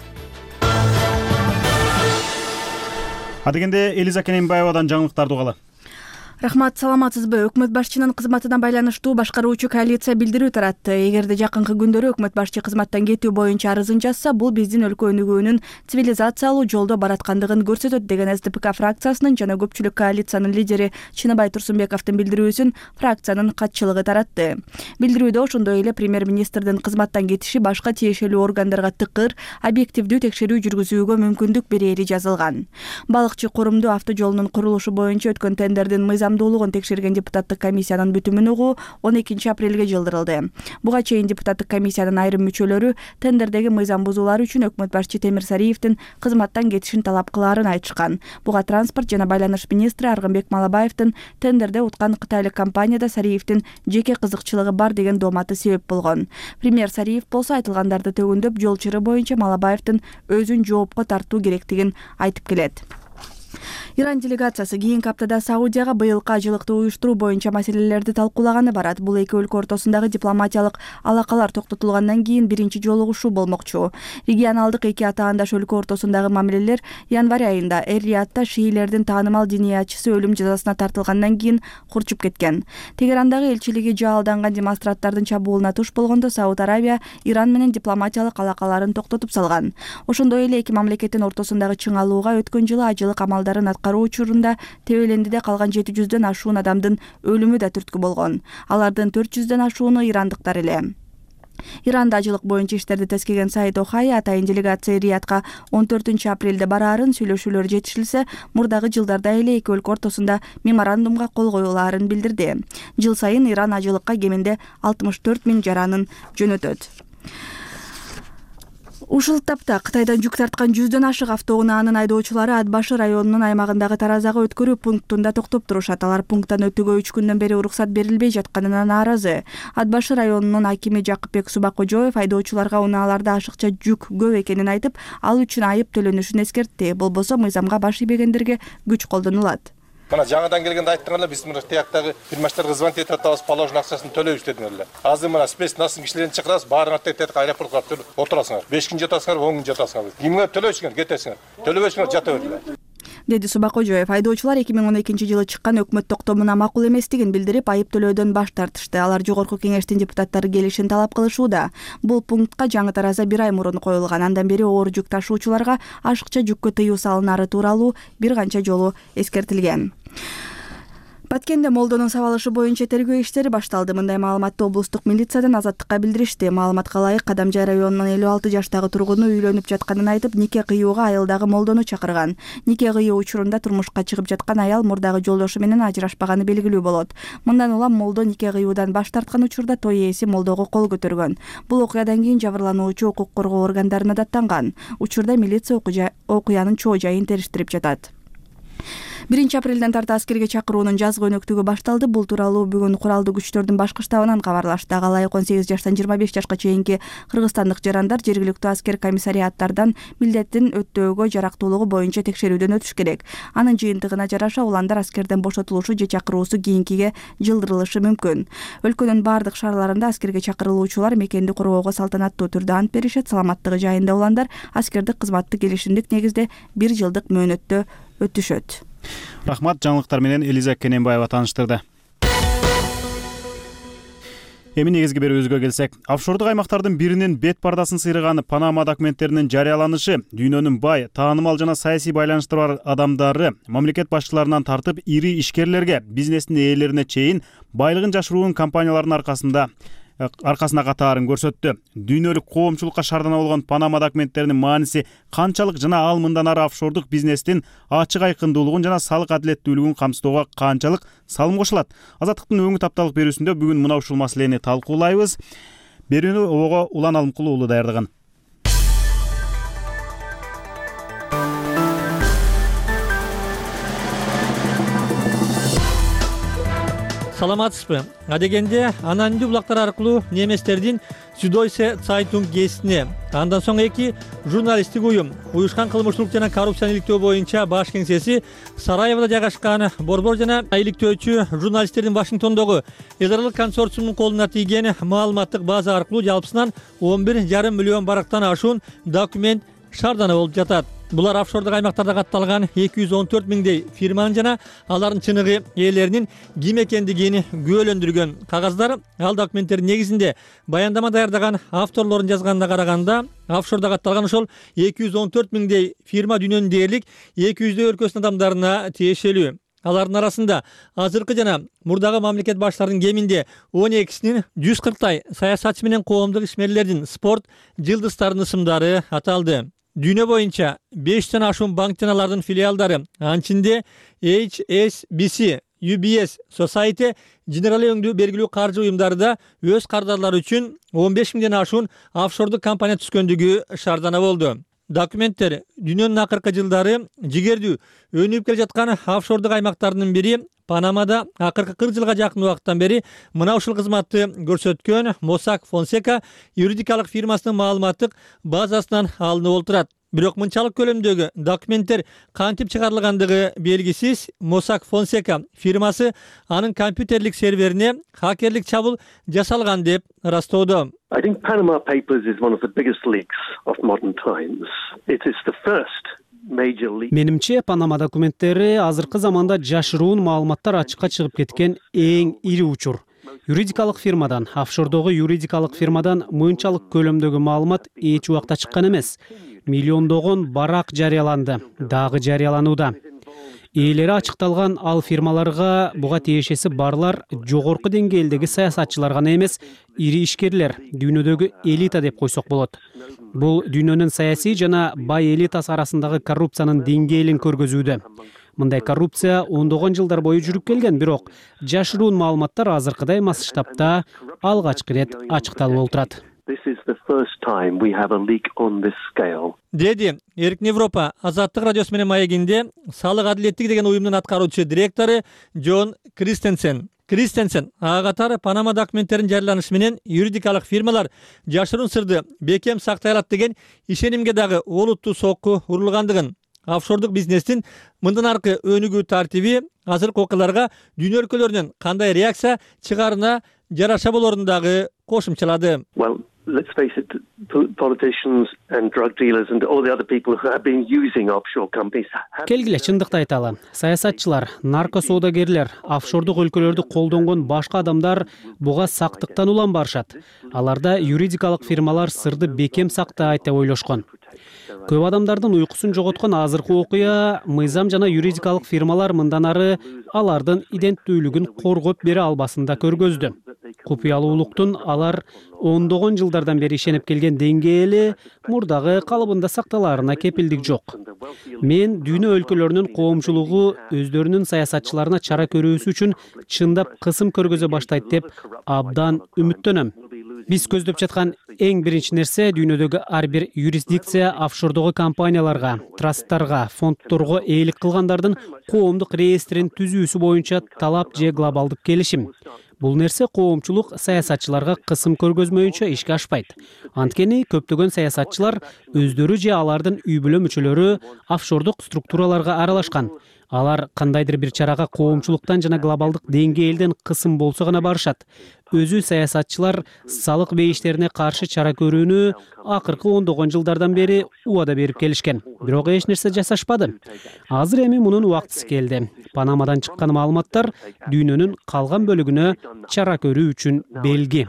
Адегенде Элиза Кененбаевадан жаңылыктарды угалы. Рахмат, саламатсызбы? Өкмөт башчынын кызматына байланыштуу башкаруучу коалиция билдирүү таратты. Эгерде жакынкы күндөрү өкмөт башчы кызматтан кетүү боюнча арызын жазса, бул биздин өлкө өнүгүүнүн цивилизациялуу жолдо бараткандыгын көрсөтөт деген СДПК фракциясынын жана көпчүлүк коалициянын лидери Чыныбай Турсунбековдун билдирүүсүн фракциянын катчылыгы таратты. Билдирүүдө ошондой эле премьер-министрдин кызматтан кетиши башка тиешелүү органдарга тыкыр, объективдүү текшерүү жүргүзүүгө мүмкүндүк берери жазылган. Балыкчы Корумду авто жолунун курулушу боюнча өткөн тендердин мыйзамдуулугун текшерген депутаттык комиссиянын бүтүмүн угуу 12 апрелге жылдырылды. Буга чейин депутаттык комиссиянын айрым мүчөлөрү тендердеги мыйзам бузуулар үчүн өкмөт башчы Темир Сариевдин кызматтан кетишин талап кылаарын айтышкан. Буга транспорт жана байланыш министри Аргынбек Малабаевдин тендерде уткан кытайлык компанияда Сариевдин жеке кызыкчылыгы бар деген дооматы себеп болгон. Премьер Сариев болсо айтылгандарды төгүндөп, жол чыры боюнча Малабаевдин өзүн жоопко тартуу керектигин айтып келет. Иран делегациясы кийинки аптада Саудияга быйылкы ажылыкты уюштуруу боюнча маселелерди талкуулаганы барат. Бул эки өлкө ортосундагы дипломатиялык алакалар токтотулгандан кийин биринчи жолугушуу болмокчу. Регионалдык эки атаандаш өлкө ортосундагы мамилелер январь айында Эр-Риядда шиилердин таанымал диниятчысы өлүм жазасына тартылгандан кийин курчуп кеткен. Тегерандагы элчилиги жаалданган демонстранттардын чабуулуна туш болгондо Сауд Арабия Иран менен дипломатиялык алакаларын токтотуп салган. Ошондой эле эки мамлекеттин ортосундагы чыңалууга өткөн жылы ажылык амалдарын аткаруу учурунда Тебелендиде калган 700дөн ашуун адамдын өлүмү да түрткү болгон. Алардын 400дөн ашууну ирандыктар эле. Иранда ажылык боюнча иштерди тескеген Саид Охай атайын делегация Риядка 14 апрелде бараарын, сүйлөшүүлөр жетишилсе, мурдагы жылдарда эле эки өлкө ортосунда меморандумга кол коюлаарын билдирди. Жыл сайын Иран ажылыкка кеминде 64 000 жаранын жөнөтөт. Ушул тапта Кытайдан жүк тарткан 100дөн ашык автоунаанын айдоочулары Ат Башыр районунун аймагындагы Таразага өткөрүү пунктунда токтоп турушат. Алар пункттан өтүүгө 3 күндөн бери уруксат берилбей жатканына нааразы. Ат Башыр районунун акими Жакыпбек Субакожоев айдоочуларга унааларда ашыкча жүк көп экенин айтып, ал үчүн айып төлөнүшүн эскертти. Болбосо мыйзамга баш ийбегендерге күч колдонулат. Мына жаңадан келгенде айттыңар, біз мына тияктагы фирмаштарга звонить этип атабыз, положен акчасын төлөйбүз дедиңер. Азыр мына спецнасын кишилерин чакырабыз, баарыңар тияктагы аэропортко барып отурасыңар. 5 күн жатасыңар, 10 күн жатасыңар. Кимге төлөйсүңөр, кетесиңер. Төлөбөсүңөр, жата бергиле. Деди Субакожоев. Айдоочулар 2012 жылы чыккан өкмөт токтомуна макул эместигин билдирип, айып төлөөдөн баш тартышты. Алар жогорку кеңештин депутаттары келишин талап кылышууда. Бул пунктка жаңы тараза 1 ай мурун коюлган. Андан бери оор жүк ташуучуларга ашыкча жүккө тыюу салынары тууралуу бир канча жолу эскертилген. Баткенде Молдонун сабалышы боюнча тергөө иштери башталды. Мындай маалыматты облустук милициядан Азаттыкка билдиришти. Маалыматка ылайык, Кадамжай районунун 56 жаштагы тургуну үйлөнүп жатканын айтып, нике кыюуга айылдагы Молдону чакырган. Нике кыюу учурунда турмушка чыгып жаткан аял мурдагы жолдошу менен ажырашпаганы белгилүү болот. Мындан улам Молдо нике кыюудан баш тарткан учурда той ээси Молдого кол көтөргөн. Бул окуядан кийин жабырлануучу укук коргоо органдарына даттанган. Учурда милиция окуянын чоо жайын териштирип жатат. 1 апрелден тарта аскерге чакыруунун жазгы өнөктүгү башталды. Бул тууралуу бүгүн куралдуу күчтөрдүн башкы штабынан кабарлашты. Ага ылайык 18 жаштан 25 жашка чейинки кыргызстандык жарандар жергиликтүү аскер комиссариаттардан милдетин өтөөгө жарактуулугу боюнча текшерүүдөн өтүш керек. Анын жыйынтыгына жараша уландар аскерден бошотулушу же чакыруусу кийинкиге жылдырылышы мүмкүн. Өлкөнүн бардык шаарларында аскерге чакырылуучулар мекенди коргоого салтанаттуу түрдө ант беришет. Саламаттыгы жайында уландар аскердик кызматты келишимдик негизде 1 жылдык мөөнөттө өтүшөт. Рахмат, жаңылыктар менен Элиза Кененбаева тааныштырды. Эми негизги берүүбүзгө келсек, офшордук аймактардын биринин бет пардасын сыйраган Панама документтеринин жарыяланышы дүйнөнүн бай, таанымал жана саясий байланыштары бар адамдары мамлекет башчыларынан тартып ири ишкерлерге, бизнестин ээлерине чейин байлыгын жашыруун компаниялардын аркасына катаарын көрсөттү. Дүйнөлүк коомчулукка шаардана болгон Панама документтеринин мааниси канчалык жана ал мындан ары офшордук бизнестин ачык айкындуулугун жана салык адилеттүүлүгүн камсыздоого канчалык салым кошулат? Азаттыктын өңү тапталык берүүсүндө бүгүн мына ушул маселени талкуулайбыз. Берүүнү ого Улан Алымкулуу уулу даярдаган. Саламатсызбы? Адегенде анонимдүү булактар аркылуу неместердин Süddeutsche Zeitung гезитине, андан соң эки журналисттик уюм уюшкан кылмыштуулук жана коррупцияны иликтөө боюнча баш кеңсеси Сараевода жайгашкан борбор жана иликтөөчү журналисттердин Вашингтондогу эл аралык консорциумдун колуна тийген маалыматтык база аркылуу жалпысынан 11,5 миллион барактан ашуун документ шаардана болуп жатат. Булар офшордук аймактарда катталган 214 миңдей фирманын жана алардын чыныгы ээлеринин ким экендигин күбөлөндүргөн кагаздар. Ал документтердин негизинде баяндама даярдаган авторлордун жазганына караганда, офшордо катталган ошол 214 миңдей фирма дүйнөнүн дээрлик 200 өлкөсүнүн адамдарына тиешелүү. Алардын арасында азыркы жана мурдагы мамлекет башчыларынын кеминде 12синин 140 саясатчы менен коомдук ишмерлердин спорт жылдыздарынын ысымдары аталды. Дүйнө боюнча 500 ашуун банк жаналардын филиалдары, анчинде HSBC, UBS, Societe Generale өңдүү белгилүү каржы уюмдары да өз кардарлары үчүн 15 миңден ашуун офшордук компания түзгөндүгү шаардана болду. Документтер дүйнөнүн акыркы жылдары жигердүү өнүгүп келе жаткан офшордук аймактардын бири Панамада акыркы 40 жылга жакын убакыттан бери мына ушул кызматты көрсөткөн Mossack Fonseca юридикалык фирмасынын маалыматтык базасынан алынып олтурат. Бирок мынчалык көлөмдөгү документтер кантип чыгарылгандыгы белгисиз. Mossack Fonseca фирмасы анын компьютерлик серверине хакерлик чабуул жасалган деп ырастоодо. I think Panama Papers is one of the biggest leaks of modern times. It is the first major leak. Менимче, Панама документтери азыркы заманда жашыруун маалыматтар ачыкка чыгып кеткен эң ири учур. Юридикалык фирмадан, офшордогу юридикалык фирмадан мынчалык көлөмдөгү маалымат эч убакта чыккан эмес. Миллиондогон барак жарыяланды, дагы жарыяланууда. Ээлери ачыкталган ал фирмаларга буга тиешеси барлар жогорку деңгээлдеги саясатчылар гана эмес, ири ишкерлер, дүйнөдөгү элита деп койсок болот. Бул дүйнөнүн саясий жана бай элитасы арасындагы коррупциянын деңгээлин көргөзүүдө. Мындай коррупция ондогон жылдар бою жүрүп келген, бирок жашыруун маалыматтар азыркыдай масштабта алгачкы ирет ачыкталып олтурат. This is the first time we have a leak on this scale. Деди Эркин Европа Азаттык радиосу менен маегинде салык адилеттиги деген уюмдун аткаруучу директору Джон Кристенсен, ага катары Панама документтерин жарыяланышы менен юридикалык фирмалар жашыруун сырды бекем сактай алат деген ишенимге дагы олуттуу сокку урулгандыгын, офшордук бизнестин мындан аркы өнүгүү тартиби азыркы окуяларга дүйнө өлкөлөрүнүн кандай реакция чыгарына жараша болорун дагы кошумчалады. Well, let's face it, politicians and drug dealers and all the other people who have been using offshore companies. Келгиле, чындыкты айталы. Саясатчылар, нарко соодагерлер, офшордук өлкөлөрдү колдонгон башка адамдар буга сактыктан улам барышат. Аларда юридикалык фирмалар сырды бекем сактайт деп ойлошкон. Көп адамдардын уйкусун жоготкон азыркы окуя мыйзам жана юридикалык фирмалар мындан ары алардын иденттүүлүгүн коргоп бере албасын да көргөздү. Купуялуулуктун алар ондогон жылдардан бери ишенип келген деңгээли мурдагы калыбында сакталаарына кепилдик жок. Мен дүйнө өлкөлөрүнүн коомчулугу өздөрүнүн саясатчыларына чара көрүүсү үчүн чындап кысым көргөзө баштайт деп абдан үмүттөнөм. Биз көздөп жаткан эң биринчи нерсе дүйнөдөгү ар бир юрисдикция офшордогу компанияларга, трасттарга, фонддорго ээлик кылгандардын коомдук реестрин түзүүсү боюнча талап же глобалдык келишим. Бул нерсе коомчулук саясатчыларга кысым көргөзмөйүнчө ишке ашпайт. Анткени көптөгөн саясатчылар өздөрү же алардын үй бүлө мүчөлөрү офшордук структураларга аралашкан. Алар кандайдыр бир чарага коомчулуктан жана глобалдык деңгээлден кысым болсо гана барышат. Өзү саясатчылар салык бейиштерине каршы чара көрүүнү акыркы ондогон жылдардан бери убада берип келишкен. Бирок эч нерсе жасашпады. Азыр эми мунун убактысы келди. Панамадан чыккан маалыматтар дүйнөнүн калган бөлүгүнө чара көрүү үчүн белги.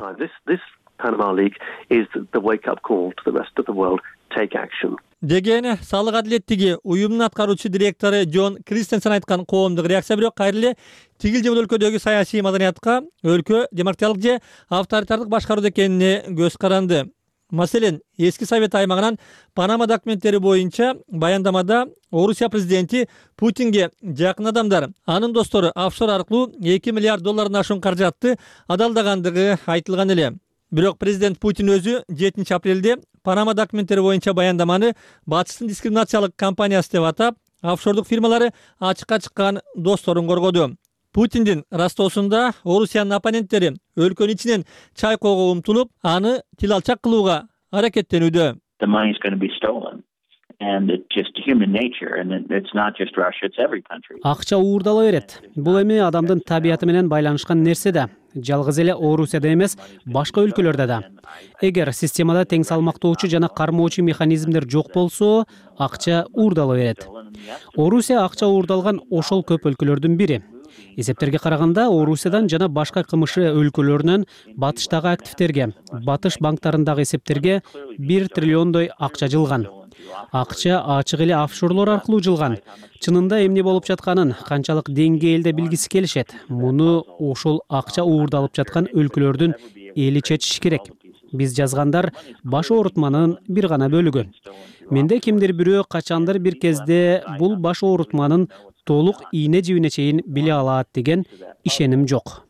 Деген салык адилеттиги уюмунун аткаруучу директору Джон Кристенсен айткан коомдук реакция бирок кайра эле тигил же бул өлкөдөгү саясий маданиятка өлкө демократиялык же авторитардык башкаруу экенине көз каранды. Маселен, эски Совет аймагынан Панама документтери боюнча баяндамада Орусия президенти Путинге жакын адамдар, анын достору офшор аркылуу 2 миллиард доллардан ашуун каражатты адалдагандыгы айтылган эле. Бирок президент Путин өзү 7 апрелде Панама документтери боюнча баяндаманы батыштын дискриминациялык кампаниясы деп атап, офшордук фирмалары ачыкка чыккан досторун коргоду. Путиндин растоосунда Орусиянын оппоненттери өлкөнүн ичинен чайкоого умтулуп, аны тил алчак кылууга аракеттенүүдө. Акча уурдала берет. Бул эми адамдын табияты менен байланышкан нерсе да. Жалгыз эле Орусияда эмес, башка өлкөлөрдө да. Эгер системада тең салмактоочу жана кармоочу механизмдер жок болсо, акча уурдала берет. Орусия акча уурдалган ошол көп өлкөлөрдүн бири. Эсептерге караганда Орусиядан жана башка КМШ өлкөлөрүнөн батыштагы активтерге, батыш банктарындагы эсептерге 1 триллиондой акча жылган. Акча ачык эле офшорлор аркылуу жылган. Чынында эмне болуп жатканын канчалык деңгээлде билгиси келишет. Муну ошол акча уурдалып жаткан өлкөлөрдүн эли чечиши керек. Биз жазгандар баш оорутманын бир гана бөлүгү. Менде кимдир бирөө качандыр бир кезде бул баш оорутманын толук ийне жибине чейин биле алат деген ишеним жок.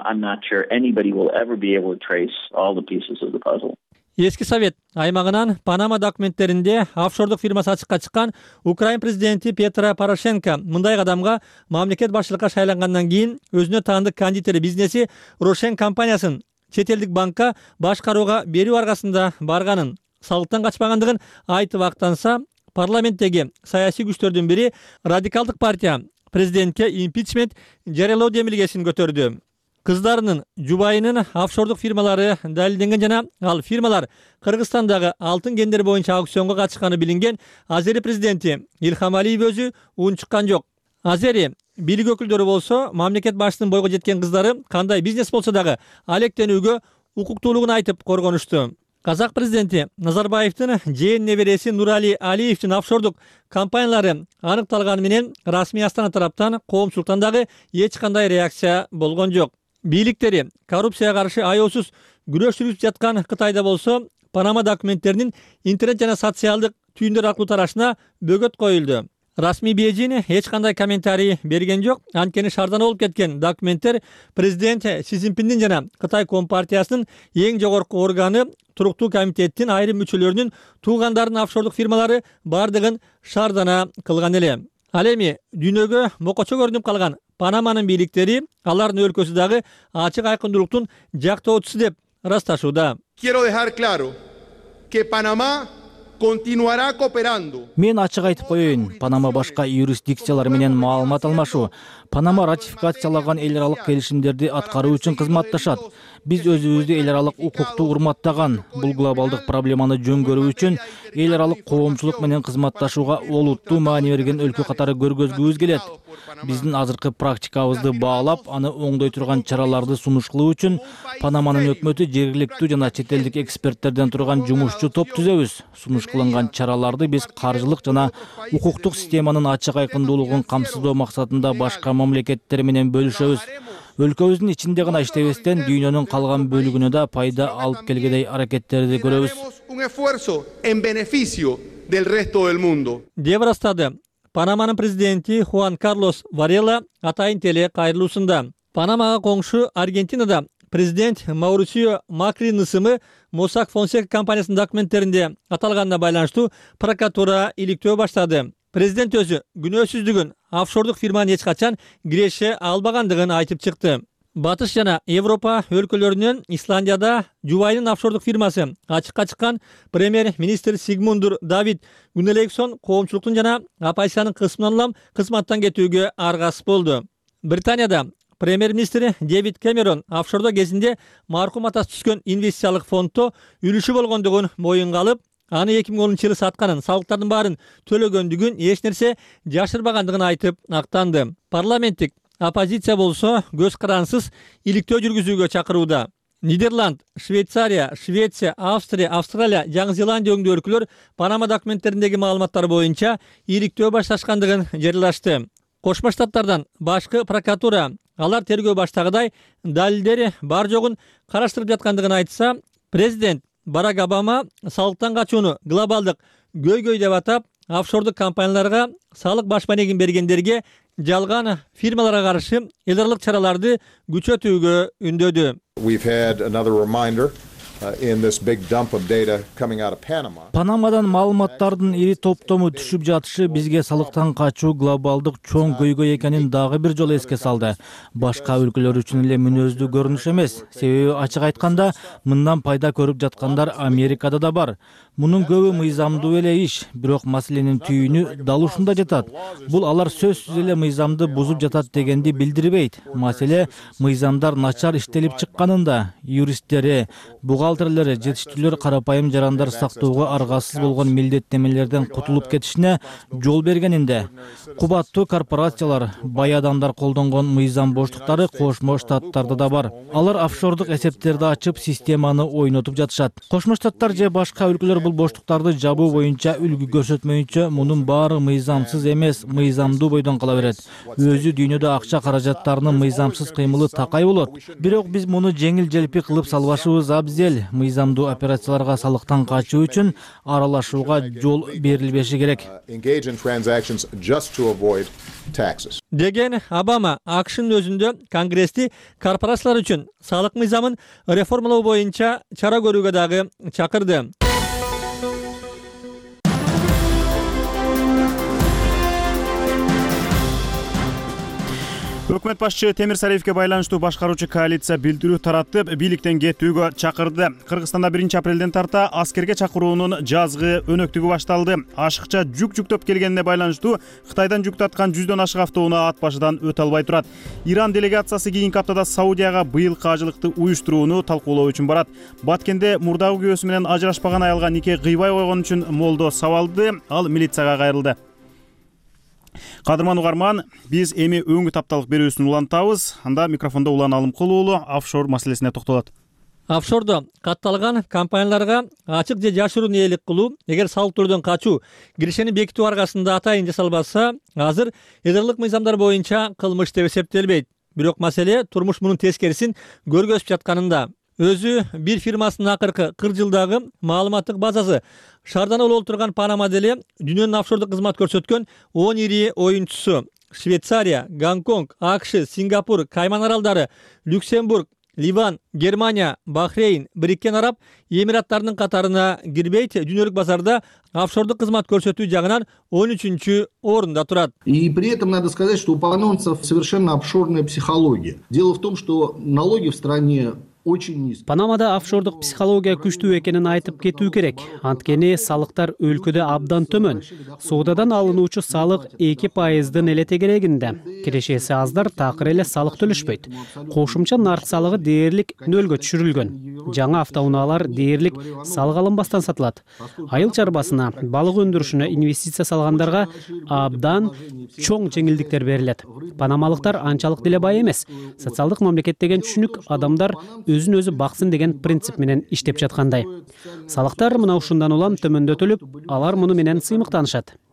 Эски Совет аймагынан Панама документтеринде офшордук фирмасы ачыкка чыккан Украин президенти Петро Порошенко мындай кадамга мамлекет башчылыкка шайлангандан кийин өзүнө таандык кондитер бизнеси Рошен компаниясын чет элдик банкка башкарууга берүү аркасында барганын, салыктан качпагандыгын айтып актанса, парламенттеги саясий күчтөрдүн бири радикалдык партия президентке импичмент жарыялоо демилгесин көтөрдү. Кыздарынын жубайынын офшордук фирмалары далилденген жана ал фирмалар Кыргызстандагы алтын кендери боюнча аукционго катышканы билинген Азери президенти Илхам Алиев өзү унчуккан жок. Азери бийлик өкүлдөрү болсо мамлекет башчысынын бойго жеткен кыздары кандай бизнес болсо дагы алектенүүгө укуктуулугун айтып коргонушту. Казак президенти Назарбаевдин жээн небереси Нурали Алиевдин офшордук компаниялары аныкталганы менен расмий Астана тараптан коомчулуктан дагы эч кандай реакция болгон жок. Бийликтери коррупцияга каршы аеосуз күрөш жүргүзүп жаткан Кытайда болсо Панама документтеринин интернет жана социалдык түйүндөр аркылуу тарашына бөгөт коюлду. Расмий Бейжин эч кандай комментарий берген жок. Анткени шаардан болуп кеткен документтер президент Си Цзиньпиндин жана Кытай Компартиясынын эң жогорку органы туруктуу комитеттин айрым мүчөлөрүнүн туугандарынын офшордук фирмалары бардыгын шаардана кылган эле. Ал эми дүйнөгө мокочо көрүнүп калган Панаманын бийликтери алардын өлкөсү дагы ачык айкындуулуктун жактоочусу деп ырасташууда. Quiero dejar claro que Panamá continuará cooperando. Мен ачык айтып коеюн, Панама башка юрисдикциялар менен маалымат алмашуу, Панама ратификациялаган эл аралык келишимдерди аткаруу үчүн кызматташат. Биз өзүбүздү эл аралык укукту урматтаган, бул глобалдык проблеманы жөн көрүү үчүн эл аралык коомчулук менен кызматташууга олуттуу маани берген өлкө катары көргөзгүбүз келет. Биздин азыркы практикабызды баалап, аны оңдой турган чараларды сунуш кылуу үчүн Панаманын өкмөтү жергиликтүү жана чет элдик эксперттерден турган жумушчу топ түзөбүз. Сунуш кылынган чараларды биз каржылык жана укуктук системанын ачык айкындуулугун камсыздоо максатында башка мамлекеттер менен бөлүшөбүз. Өлкөбүздүн ичинде гана иштебестен дүйнөнүн калган бөлүгүнө да пайда алып келгедей аракеттерди көрөбүз. Un esfuerzo en beneficio del resto del mundo. Деп ырастады Панаманын президенти Хуан Карлос Варела атайын теле кайрылуусунда. Панамага коңшу Аргентинада президент Маурисио Макринин ысымы Mossack Fonseca компаниясынын документтеринде аталганына байланыштуу прокуратура иликтөө баштады. Президент өзү күнөөсүздүгүн офшордук фирманын эч качан киреше албагандыгын айтып чыкты. Батыш жана Европа өлкөлөрүнөн Исландияда Жубайдын офшордук фирмасы ачыкка чыккан премьер-министр Сигмунdur Давид Гуннелейксон коомчулуктун жана оппозициянын кысымынан улам кызматтан кетүүгө аргасыз болду. Британияда премьер-министр Дэвид Кэмерон офшордо кезинде маркум атасы түшкөн инвестициялык фонддо үлүшү болгондугун моюнга алып, аны 2010-жылы сатканын, салыктардын баарын төлөгөндүгүн, эч нерсе жашырбагандыгын айтып актанды. Парламенттик оппозиция болсо көз карансыз иликтөө жүргүзүүгө чакырууда. Нидерланд, Швейцария, Швеция, Австрия, Австралия, Жаңы Зеландия өңдүү өлкөлөр Панама документтериндеги маалыматтар боюнча иликтөө башташкандыгын жарыялашты. Кошмо Штаттардан башкы прокуратура алар тергөө баштагыдай далилдери бар жогун караштырып жаткандыгын айтса, президент Барак Обама салыктан качууну глобалдык көйгөй деп атап, офшордук компанияларга салык баш маанегин бергендерге жалган фирмаларга каршы эл аралык чараларды күчөтүүгө үндөдү. We've had another reminder in this big dump of data coming out of Panama. Панамадан маалыматтардын ири топтому түшүп жатышы бизге салыктан качуу глобалдык чоң көйгөй экенин дагы бир жолу эске салды. Башка өлкөлөр үчүн эле мүнөздүү көрүнүш эмес. Себеби ачык айтканда, мындан пайда көрүп жаткандар Америкада да бар. Мунун көбү мыйзамдуу эле иш, бирок маселенин түйүнү дал ушунда жатат. Бул алар сөзсүз эле мыйзамды бузуп жатат дегенди билдирбейт. Маселе мыйзамдар начар иштелип чыкканында, юристтери, бухгалтерлери, жетиштүүлөр карапайым жарандар сактоого аргасыз болгон милдеттемелерден кутулуп кетишине жол бергенинде. Кубаттуу корпорациялар, бай адамдар колдонгон мыйзам боштуктары Кошмо Штаттарда да бар. Алар офшордук эсептерди ачып, системаны ойнотуп жатышат. Кошмо Штаттар же башка өлкөлөр бул боштуктарды жабуу боюнча үлгү көрсөтмөйүнчө мунун баары мыйзамсыз эмес, мыйзамдуу бойдон кала берет. Өзү дүйнөдө акча каражаттарынын мыйзамсыз кыймылы такай болот. Бирок биз муну жеңил-желпи кылып салбашыбыз абзел. Мыйзамдуу операцияларга салыктан качуу үчүн аралашууга жол берилбеши керек. Деген Обама АКШнын өзүндө Конгрессти корпорациялар үчүн салык мыйзамын реформалоо боюнча чара көрүүгө дагы чакырды. Өкмөт башчы Темир Сариевке байланыштуу башкаруучу коалиция билдирүү таратып, бийликтен кетүүгө чакырды. Кыргызстанда 1-апрелден тарта аскерге чакыруунун жазгы өнөктүгү башталды. Ашыкча жүк жүктөп келгенине байланыштуу Кытайдан жүк тарткан 100дөн ашык автоунаа ат башыдан өтө албай турат. Иран делегациясы кийинки аптада Саудияга быйылкы ажылыкты уюштурууну талкуулоо үчүн барат. Баткенде мурдагы күйөөсү менен ажырашпаган аялга нике кыйбай койгон үчүн молдо сабалды, ал милицияга кайрылды. Кадырман угарман, биз эми өңгү тапталык берүүсүн улантабыз. Анда микрофондо Улан Алымкул уулу офшор маселесине токтолот. Офшордо катталган компанияларга ачык же жашыруун ээлик кылуу, эгер салык төлөөдөн качуу кирешени бекитүү аркасында атайын жасалбаса, азыр эдерлик мыйзамдар боюнча кылмыш деп эсептелбейт. Бирок маселе турмуш мунун тескерисин көргөзүп жатканында. Өзү бир фирмасынын акыркы 40 жылдагы маалыматтык базасы шаардан олуп турган Панама деле дүйнөнүн офшордук кызмат көрсөткөн 10 ири оюнчусу Швейцария, Гонконг, АКШ, Сингапур, Кайман аралдары, Люксембург, Ливан, Германия, Бахрейн, Бириккен Араб Эмираттарынын катарына кирбейт, дүйнөлүк базарда офшордук кызмат көрсөтүү жагынан 13-орунда турат. И при этом надо сказать, что у панамцев совершенно офшорная психология. Дело в том, что налоги в стране Панамада офшордук психология күчтүү экенин айтып кетүү керек. Анткени салыктар өлкөдө абдан төмөн. Соодадан алынуучу салык 2%дын эле тегерегинде. Кирешеси аздар такыр эле салык төлөшпөйт. Кошумча нарк салыгы дээрлик нөлгө түшүрүлгөн. Жаңы автоунаалар дээрлик салык алынбастан сатылат. Айыл чарбасына, балык өндүрүшүнө инвестиция салгандарга абдан чоң жеңилдиктер берилет. Панамалыктар анчалык деле бай эмес. Социалдык мамлекет деген түшүнүк адамдар өзүн өзү баксын деген принцип менен иштеп жаткандай. Салыктар мына ушундан улам төмөндөтүлүп, алар муну менен сыймыктанышат.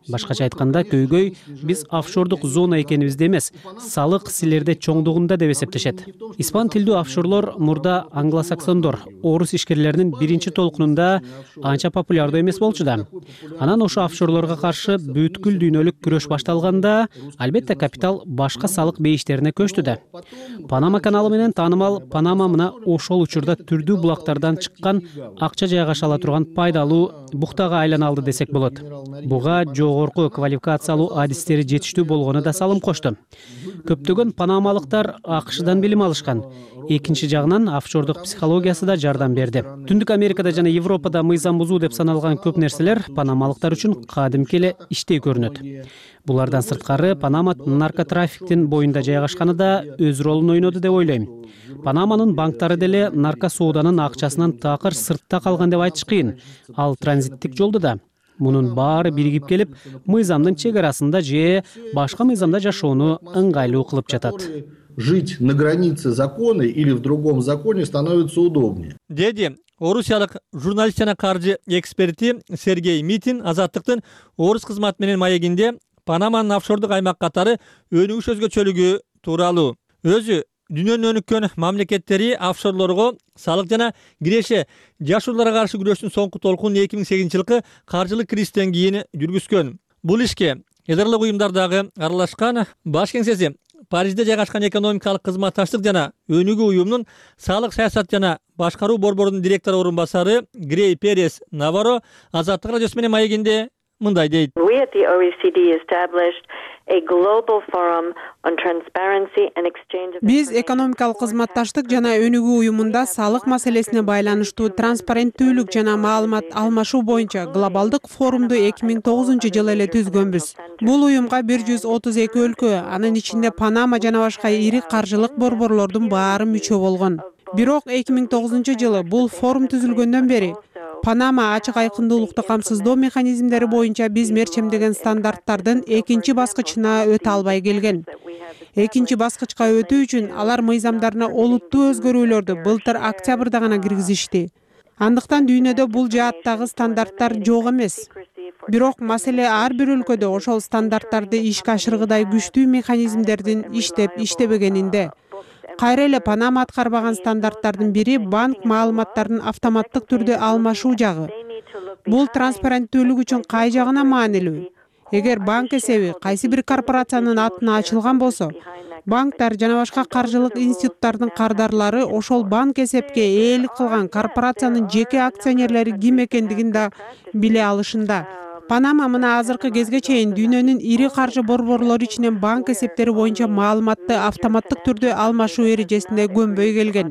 Башкача айтканда көйгөй биз офшордук зона экенибизде эмес, салык силерде чоңдугунда деп эсептешет. Испан тилдүү офшорлор мурда англосаксондор, орус ишкерлеринин биринчи толкунунда анча популярдуу эмес болчу да. Анан ошо офшорлорго каршы бүткүл дүйнөлүк күрөш башталганда, албетте капитал башка салык бейиштерине көчтү да. Панама каналы менен таанымал Панама мына ошол учурда түрдүү булактардан чыккан акча жайгаша ала турган пайдалуу буктага айлана алды десек болот. Буга жогорку квалификациялуу адистери жетиштүү болгону да салым кошту. Көптөгөн панамалыктар АКШдан билим алышкан. Экинчи жагынан офшордук психологиясы да жардам берди. Түндүк Америкада жана Европада мыйзам бузуу деп саналган көп нерселер панамалыктар үчүн кадимки эле иштей көрүнөт. Булардан сырткары Панама наркотрафиктин боюнда жайгашканы да өз ролун ойноду деп ойлойм. Панаманын банктары деле наркосооданын акчасынан такыр сыртта калган деп айтыш кыйын. Ал транзиттик жолду да. Мунун баары биригип келип, мыйзамдын чек арасында же башка мыйзамда жашоону ыңгайлуу кылып жатат. Жить на границе закона или в другом законе становится удобнее. Деди орусиялык журналист жана каржы эксперти Сергей Митин Азаттыктын орус кызматы менен маегинде Панаманын офшордук аймак катары өнүгүш өзгөчөлүгү тууралуу. Өзү дүйнөнүн өнүккөн мамлекеттери офшорлорго салык жана киреше жашоолорго каршы күрөштүн соңку толкунун 2008 жылкы каржылык кризистен кийин жүргүзгөн. Бул ишке эл аралык уюмдардагы аралашкан баш кеңсеси Парижде жайгашкан экономикалык кызматташтык жана өнүгүү уюмунун салык саясат жана башкаруу борборунун директору орун басары Грей Перес Наваро Азаттык радиосу менен маегинде мындай дейт. We at the OECD established a global forum on transparency and exchange of Биз экономикалык кызматташтык жана өнүгүү уюмунда салык маселесине байланыштуу транспаrenттүүлүк жана маалымат алмашуу боюнча глобалдык форумду 2009 жылы эле түзгөнбүз. Бул уюмга 132 өлкө, анын ичинде Панама жана башка ири каржылык борборлордун баары мүчө болгон. Бирок 2009 жылы бул форум түзүлгөндөн бери Панама ачык айкындуулукту камсыздоо механизмдери боюнча биз мерчемдеген стандарттардын экинчи баскычына өтө албай келген. Экинчи баскычка өтүү үчүн алар мыйзамдарына олуттуу өзгөрүүлөрдү былтыр октябрда гана киргизишти. Андыктан дүйнөдө бул жааттагы стандарттар жок эмес. Бирок маселе ар бир өлкөдө ошол стандарттарды ишке ашыргыдай күчтүү механизмдердин иштебегенинде. Кайра эле Панама аткарбаган стандарттардын бири банк маалыматтарын автоматтык түрдө алмашуу жагы. Бул транспаrenттүүлүк үчүн кай жагына маанилүү? Эгер банк эсеби кайсы бир корпорациянын атына ачылган болсо, банктар жана башка каржылык институттардын кардарлары ошол банк эсепке ээлик кылган корпорациянын жеке акционерлери ким экендигин да биле алышында. Панама мына азыркы кезге чейин дүйнөнүн ири каржы борборлору ичинен банк эсептери боюнча маалыматты автоматтык түрдө алмашуу эрежесине көнбөй келген.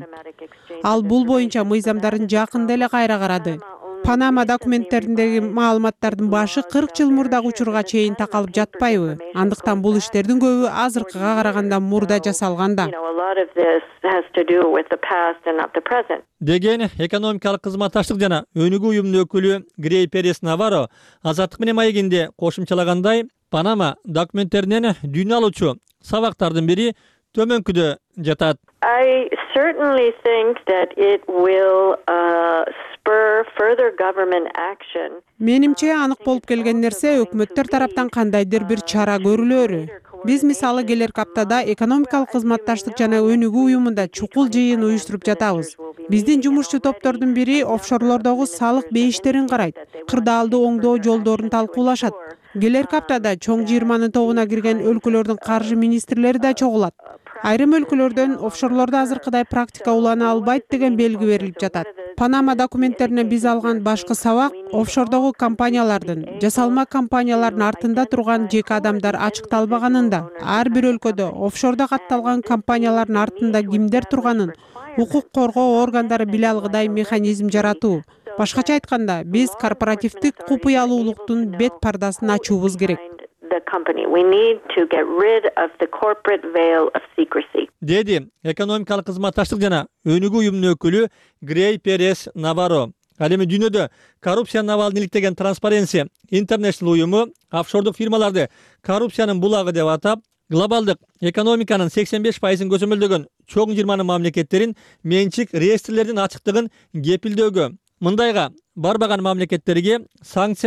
Ал бул боюнча мыйзамдарын жакында эле кайра карады. Панама документтериндеги маалыматтардын башы 40 жыл мурдагы учурга чейин такалып жатпайбы? Андыктан бул иштердин көбү азыркыга караганда мурда жасалганда. Деген экономикалык кызматташтык жана өнүгүү уюмунун өкүлү Грей Перес Наваро Азаттык менен маегинде кошумчалагандай, Панама документтеринен дүйнө алуучу сабактардын бири төмөнкүдө жатат. I certainly think that it will spur further government action. Менимче анык болуп келген нерсе өкмөттөр тараптан кандайдыр бир чара көрүлөрү. Биз мисалы келерки аптада экономикалык кызматташтык жана өнүгүү уюмунда чукул жыйын уюштуруп жатабыз. Биздин жумушчу топтордун бири офшорлордогу салык бейиштерин карайт, кырдаалды оңдоо жолдорун талкуулашат. Келерки аптада чоң 20-нын тобуна кирген өлкөлөрдүн каржы министрлери да чогулат. Айрым өлкөлөрдөн офшорлордо азыркыдай практика улана албайт деген белги берилип жатат. Панама документтеринен биз алган башкы сабак офшордогу компаниялардын, жасалма компаниялардын артында турган жеке адамдар ачыкталбаганында, ар бир өлкөдө офшордо катталган компаниялардын артында кимдер турганын укук коргоо органдары биле алгыдай механизм жаратуу. Башкача айтканда, биз корпоративдик купуялуулуктун бет пардасын ачуубуз керек. Деди экономикалык кызматташтык жана өнүгүү уюмунун өкүлү Грей Перес Наваро. Ал эми дүйнөдө коррупциянын абалын иликтеген Transparency International уюму офшордук фирмаларды коррупциянын булагы деп атап, глобалдык экономиканын 85%-ын көзөмөлдөгөн чоң 20 мамлекеттерин менчик реестрлердин ачыктыгын кепилдөөгө, мындайга барбаган мамлекеттерге санкция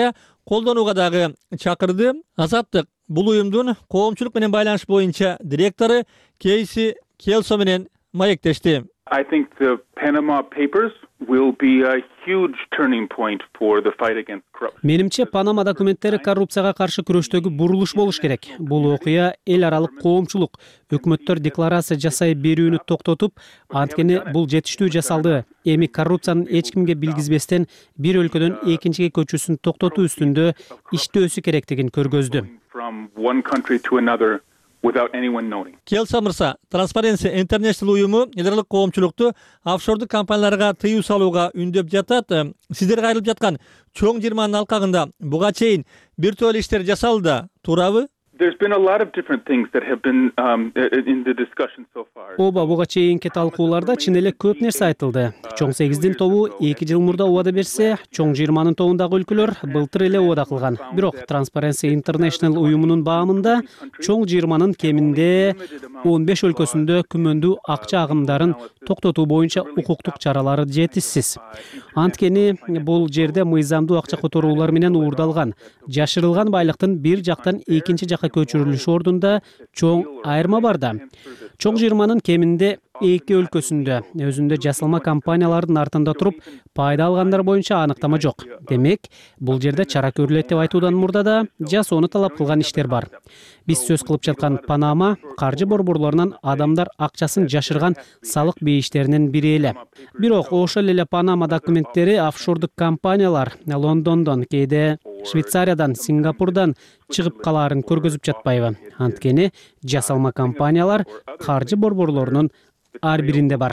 колдонууга дагы чакырды. Азаттык бул уюмдун коомчулук менен байланыш боюнча директору Кейси Келсо менен маектешти. I think the Panama Papers will be a huge turning point for the fight against corruption. Менимче Панама документтери коррупцияга каршы күрөштөгү бурулуш болуш керек. Бул окуя эл аралык коомчулук өкмөттөр декларация жасай берүүнү токтотуп, анткени бул жетиштүү жасалды. Эми коррупциянын эч кимге билгизбестен бир өлкөдөн экинчиге көчүүсүн токтотуу үстүндө иштөөсү керектигин көргөздү. From one country to another without anyone knowing. Келса мырса, Transparency International уюму эл аралык коомчулукту офшордук компанияларга тыюу салууга үндөп жатат. Сиздерге айрылып жаткан чоң 20 алкагында буга чейин бир топ иштер жасалды, туурабы? There's been a lot of different things that have been in the discussion so far. Оба буга чейинки талкууларда чын эле көп нерсе айтылды. Чоң 8-дин тобу 2 жыл мурда убада берсе, чоң 20-нын тобундагы өлкөлөр былтыр эле убада кылган. Бирок Transparency International уюмунун баамында чоң 20-нын кеминде 15 өлкөсүндө күмөндүү акча агымдарын токтотуу боюнча укуктук чаралары жетишсиз. Анткени бул жерде мыйзамдуу акча которуулар менен уурдалган, жашырылган байлыктын бир жактан экинчи жакка көчүрүлүшү ордунда чоң айырма бар да. Чоң 20-нын кеминде 2 өлкөсүндө өзүндө жасалма компаниялардын артында туруп пайда алгандар боюнча аныктама жок. Демек, бул жерде чара көрүлөт деп айтуудан мурда да жасоону талап кылган иштер бар. Биз сөз кылып жаткан Панама каржы борборлорунан адамдар акчасын жашырган салык бейиштеринин бири эле. Бирок ошол эле Панама документтери офшордук компаниялар Лондондон, кээде Швейцариядан, Сингапурдан чыгып калаарын көргөзүп жатпайбы? Анткени жасалма компаниялар каржы борборлорунун ар биринде бар.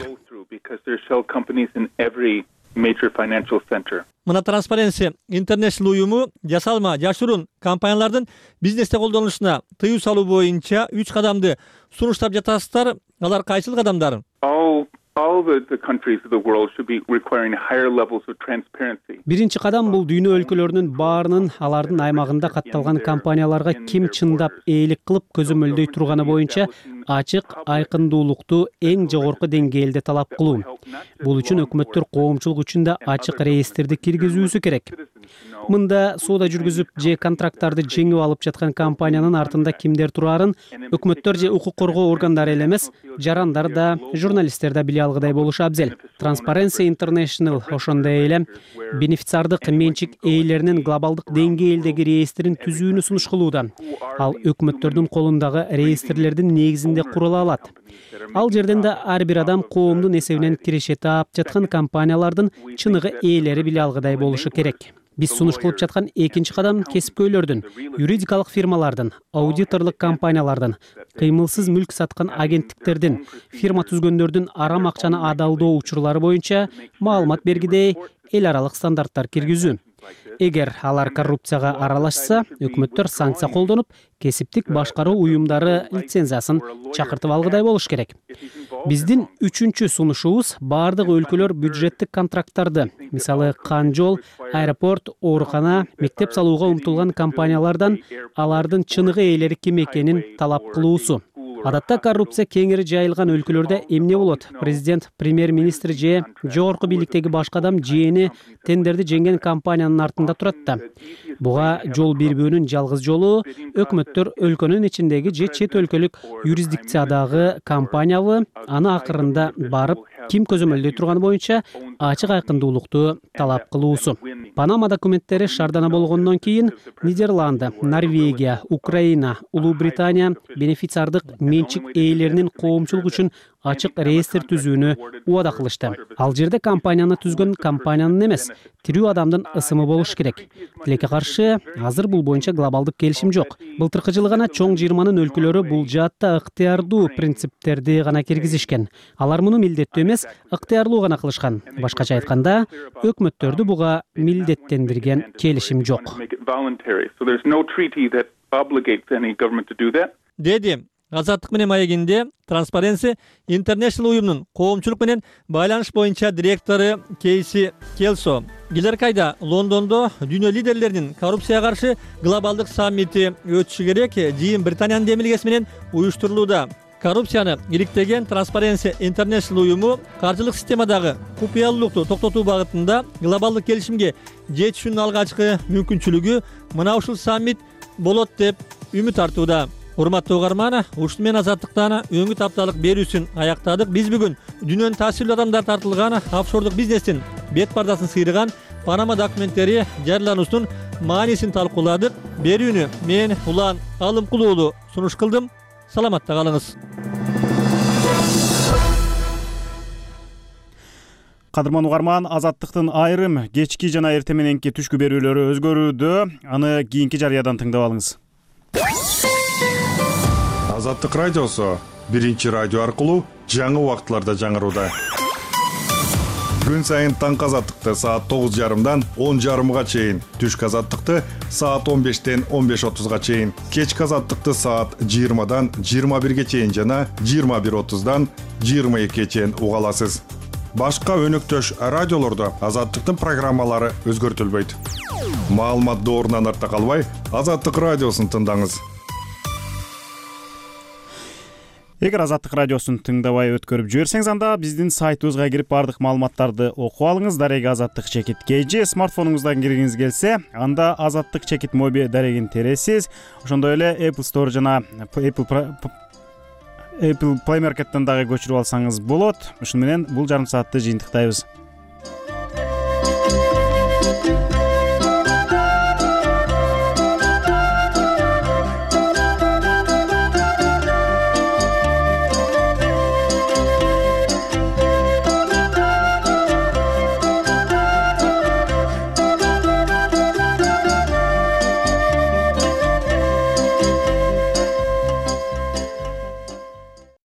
Мына Transparency International уюму жасалма жашыруун компаниялардын бизнесте колдонулушуна тыюу салуу боюнча 3 кадамды сунуштап жатасыздар. Алар кайсыл кадамдар? All the countries of the world should be requiring higher levels of transparency. Биринчи кадам бул дүйнө өлкөлөрүнүн баарынын алардын аймагында катталган компанияларга ким чындап ээлик кылып көзөмөлдөй турганы боюнча ачык, айкындуулукту эң жогорку деңгээлде талап кылуу. Бул үчүн өкмөттөр коомчулук үчүн да ачык реестрди киргизүүсү керек. Мында соода жүргүзүп же контракттарды жеңип алып жаткан компаниянын артында кимдер турарын өкмөттөр же укук коргоо органдары эле эмес, жарандар да, журналисттер да биле алгыдай болушу абзел. Transparency International ошондой эле бенефициардык менчик ээлеринин глобалдык деңгээлдеги реестрин түзүүнү сунуш кылууда. Ал өкмөттөрдүн колундагы реестрлердин негизинде курула алат. Ал жерден да ар бир адам коомдун эсебинен киреше таап жаткан компаниялардын чыныгы ээлери биле алгыдай болушу керек. Биз сунуш кылып жаткан экинчи кадам кесипкөйлөрдүн, юридикалык фирмалардын, аудиторлук компаниялардын, кыймылсыз мүлк саткан агенттиктердин, фирма түзгөндөрдүн арам акчаны адалдоо учурлары боюнча маалымат бергидей эл аралык стандарттар киргизүү. Эгер алар коррупцияга аралашса, өкмөттөр санкция колдонуп, кесиптик башкаруу уюмдары лицензиясын чакыртып алгыдай болуш керек. Биздин үчүнчү сунушубуз бардык өлкөлөр бюджеттик контракттарды, мисалы кан жол, аэропорт, оорукана, мектеп салууга умтулган компаниялардан алардын чыныгы ээлери ким экенин талап кылуусу. Адатта коррупция кеңири жайылган өлкөлөрдө эмне болот? Президент, премьер-министр же жогорку бийликтеги башка адам жээни тендерди жеңген компаниянын артында турат да. Буга жол бербөөнүн жалгыз жолу өкмөттөр өлкөнүн ичиндеги же чет өлкөлүк юрисдикциядагы компаниябы аны акырында барып ким көзөмөлдөй турганы боюнча ачык айкындуулукту талап кылуусу. Панама документтери шаардана болгондон кийин Нидерланды, Норвегия, Украина, Улуу Британия бенефициардык менчик ээлеринин коомчулук үчүн ачык реестр түзүүнү убада кылышты. Ал жерде компанияны түзгөн компаниянын эмес, тирүү адамдын ысымы болуш керек. Тилекке каршы, азыр бул боюнча глобалдык келишим жок. Былтыркы жылы гана чоң 20-нын өлкөлөрү бул жаатта ыктыярдуу принциптерди гана киргизишкен. Алар муну милдеттүү эмес, ыктыярлуу гана кылышкан. Башкача айтканда, өкмөттөрдү буга милдеттендирген келишим жок. Деди Азаттык менен маегинде Transparency International уюмунун коомчулук менен байланыш боюнча директору Кейси Келсо. Келер айда Лондондо дүйнө лидерлеринин коррупцияга каршы глобалдык саммити өтүшү керек. Жыйын Британиянын демилгеси менен уюштурулууда. коррупцияны иликтеген Transparency International уюму каржылык системадагы купуялуулукту токтотуу багытында глобалдык келишимге жетишүүнүн алгачкы мүмкүнчүлүгү мына ушул саммит болот деп үмүт артууда. Урматтуу угарман, ушун менен азаттыктан өңү тапталык берүүсүн аяктадык. Биз бүгүн дүйнөнүн таасирлүү адамдар тартылган офшордук бизнестин бет пардасын сыйрыган Панама документтери жарыялануусунун маанисин талкууладык. Берүүнү мен Улан Алымкул уулу сунуш кылдым. Саламатта калыңыз. Кадырман угарман, азаттыктын айрым кечки жана эртең мененки түшкү берүүлөрү өзгөрүүдө. Аны кийинки жарыядан тыңдап алыңыз. Азаттык радиосу биринчи радио аркылуу жаңы убактыларда жаңырууда. Күн сайын таңкы азаттыкты саат 9:30-дан 10:30-га чейин, түшкү азаттыкты саат 15-тен 15:30-га чейин, кечки азаттыкты саат 20-дан 21-ге чейин жана 21:30-дан 22-ге чейин уга аласыз. Башка өнөктөш радиолордо азаттыктын программалары өзгөртүлбөйт. Маалымат доорунан артта калбай, Азаттык радиосун тыңдаңыз. Эгер Азаттык радиосун тыңдабай өткөрүп жиберсеңиз, анда биздин сайтыбызга кирип бардык маалыматтарды окуп алыңыз. Дареги Азаттык чекит KG смартфонуңуздан киргиңиз келсе, анда Азаттык чекит моби дарегин тересиз. Ошондой эле Apple Store жана Apple Play Market'тан дагы көчүрүп алсаңыз болот. Ушуну менен бул жарым саатты жыйынтыктайбыз.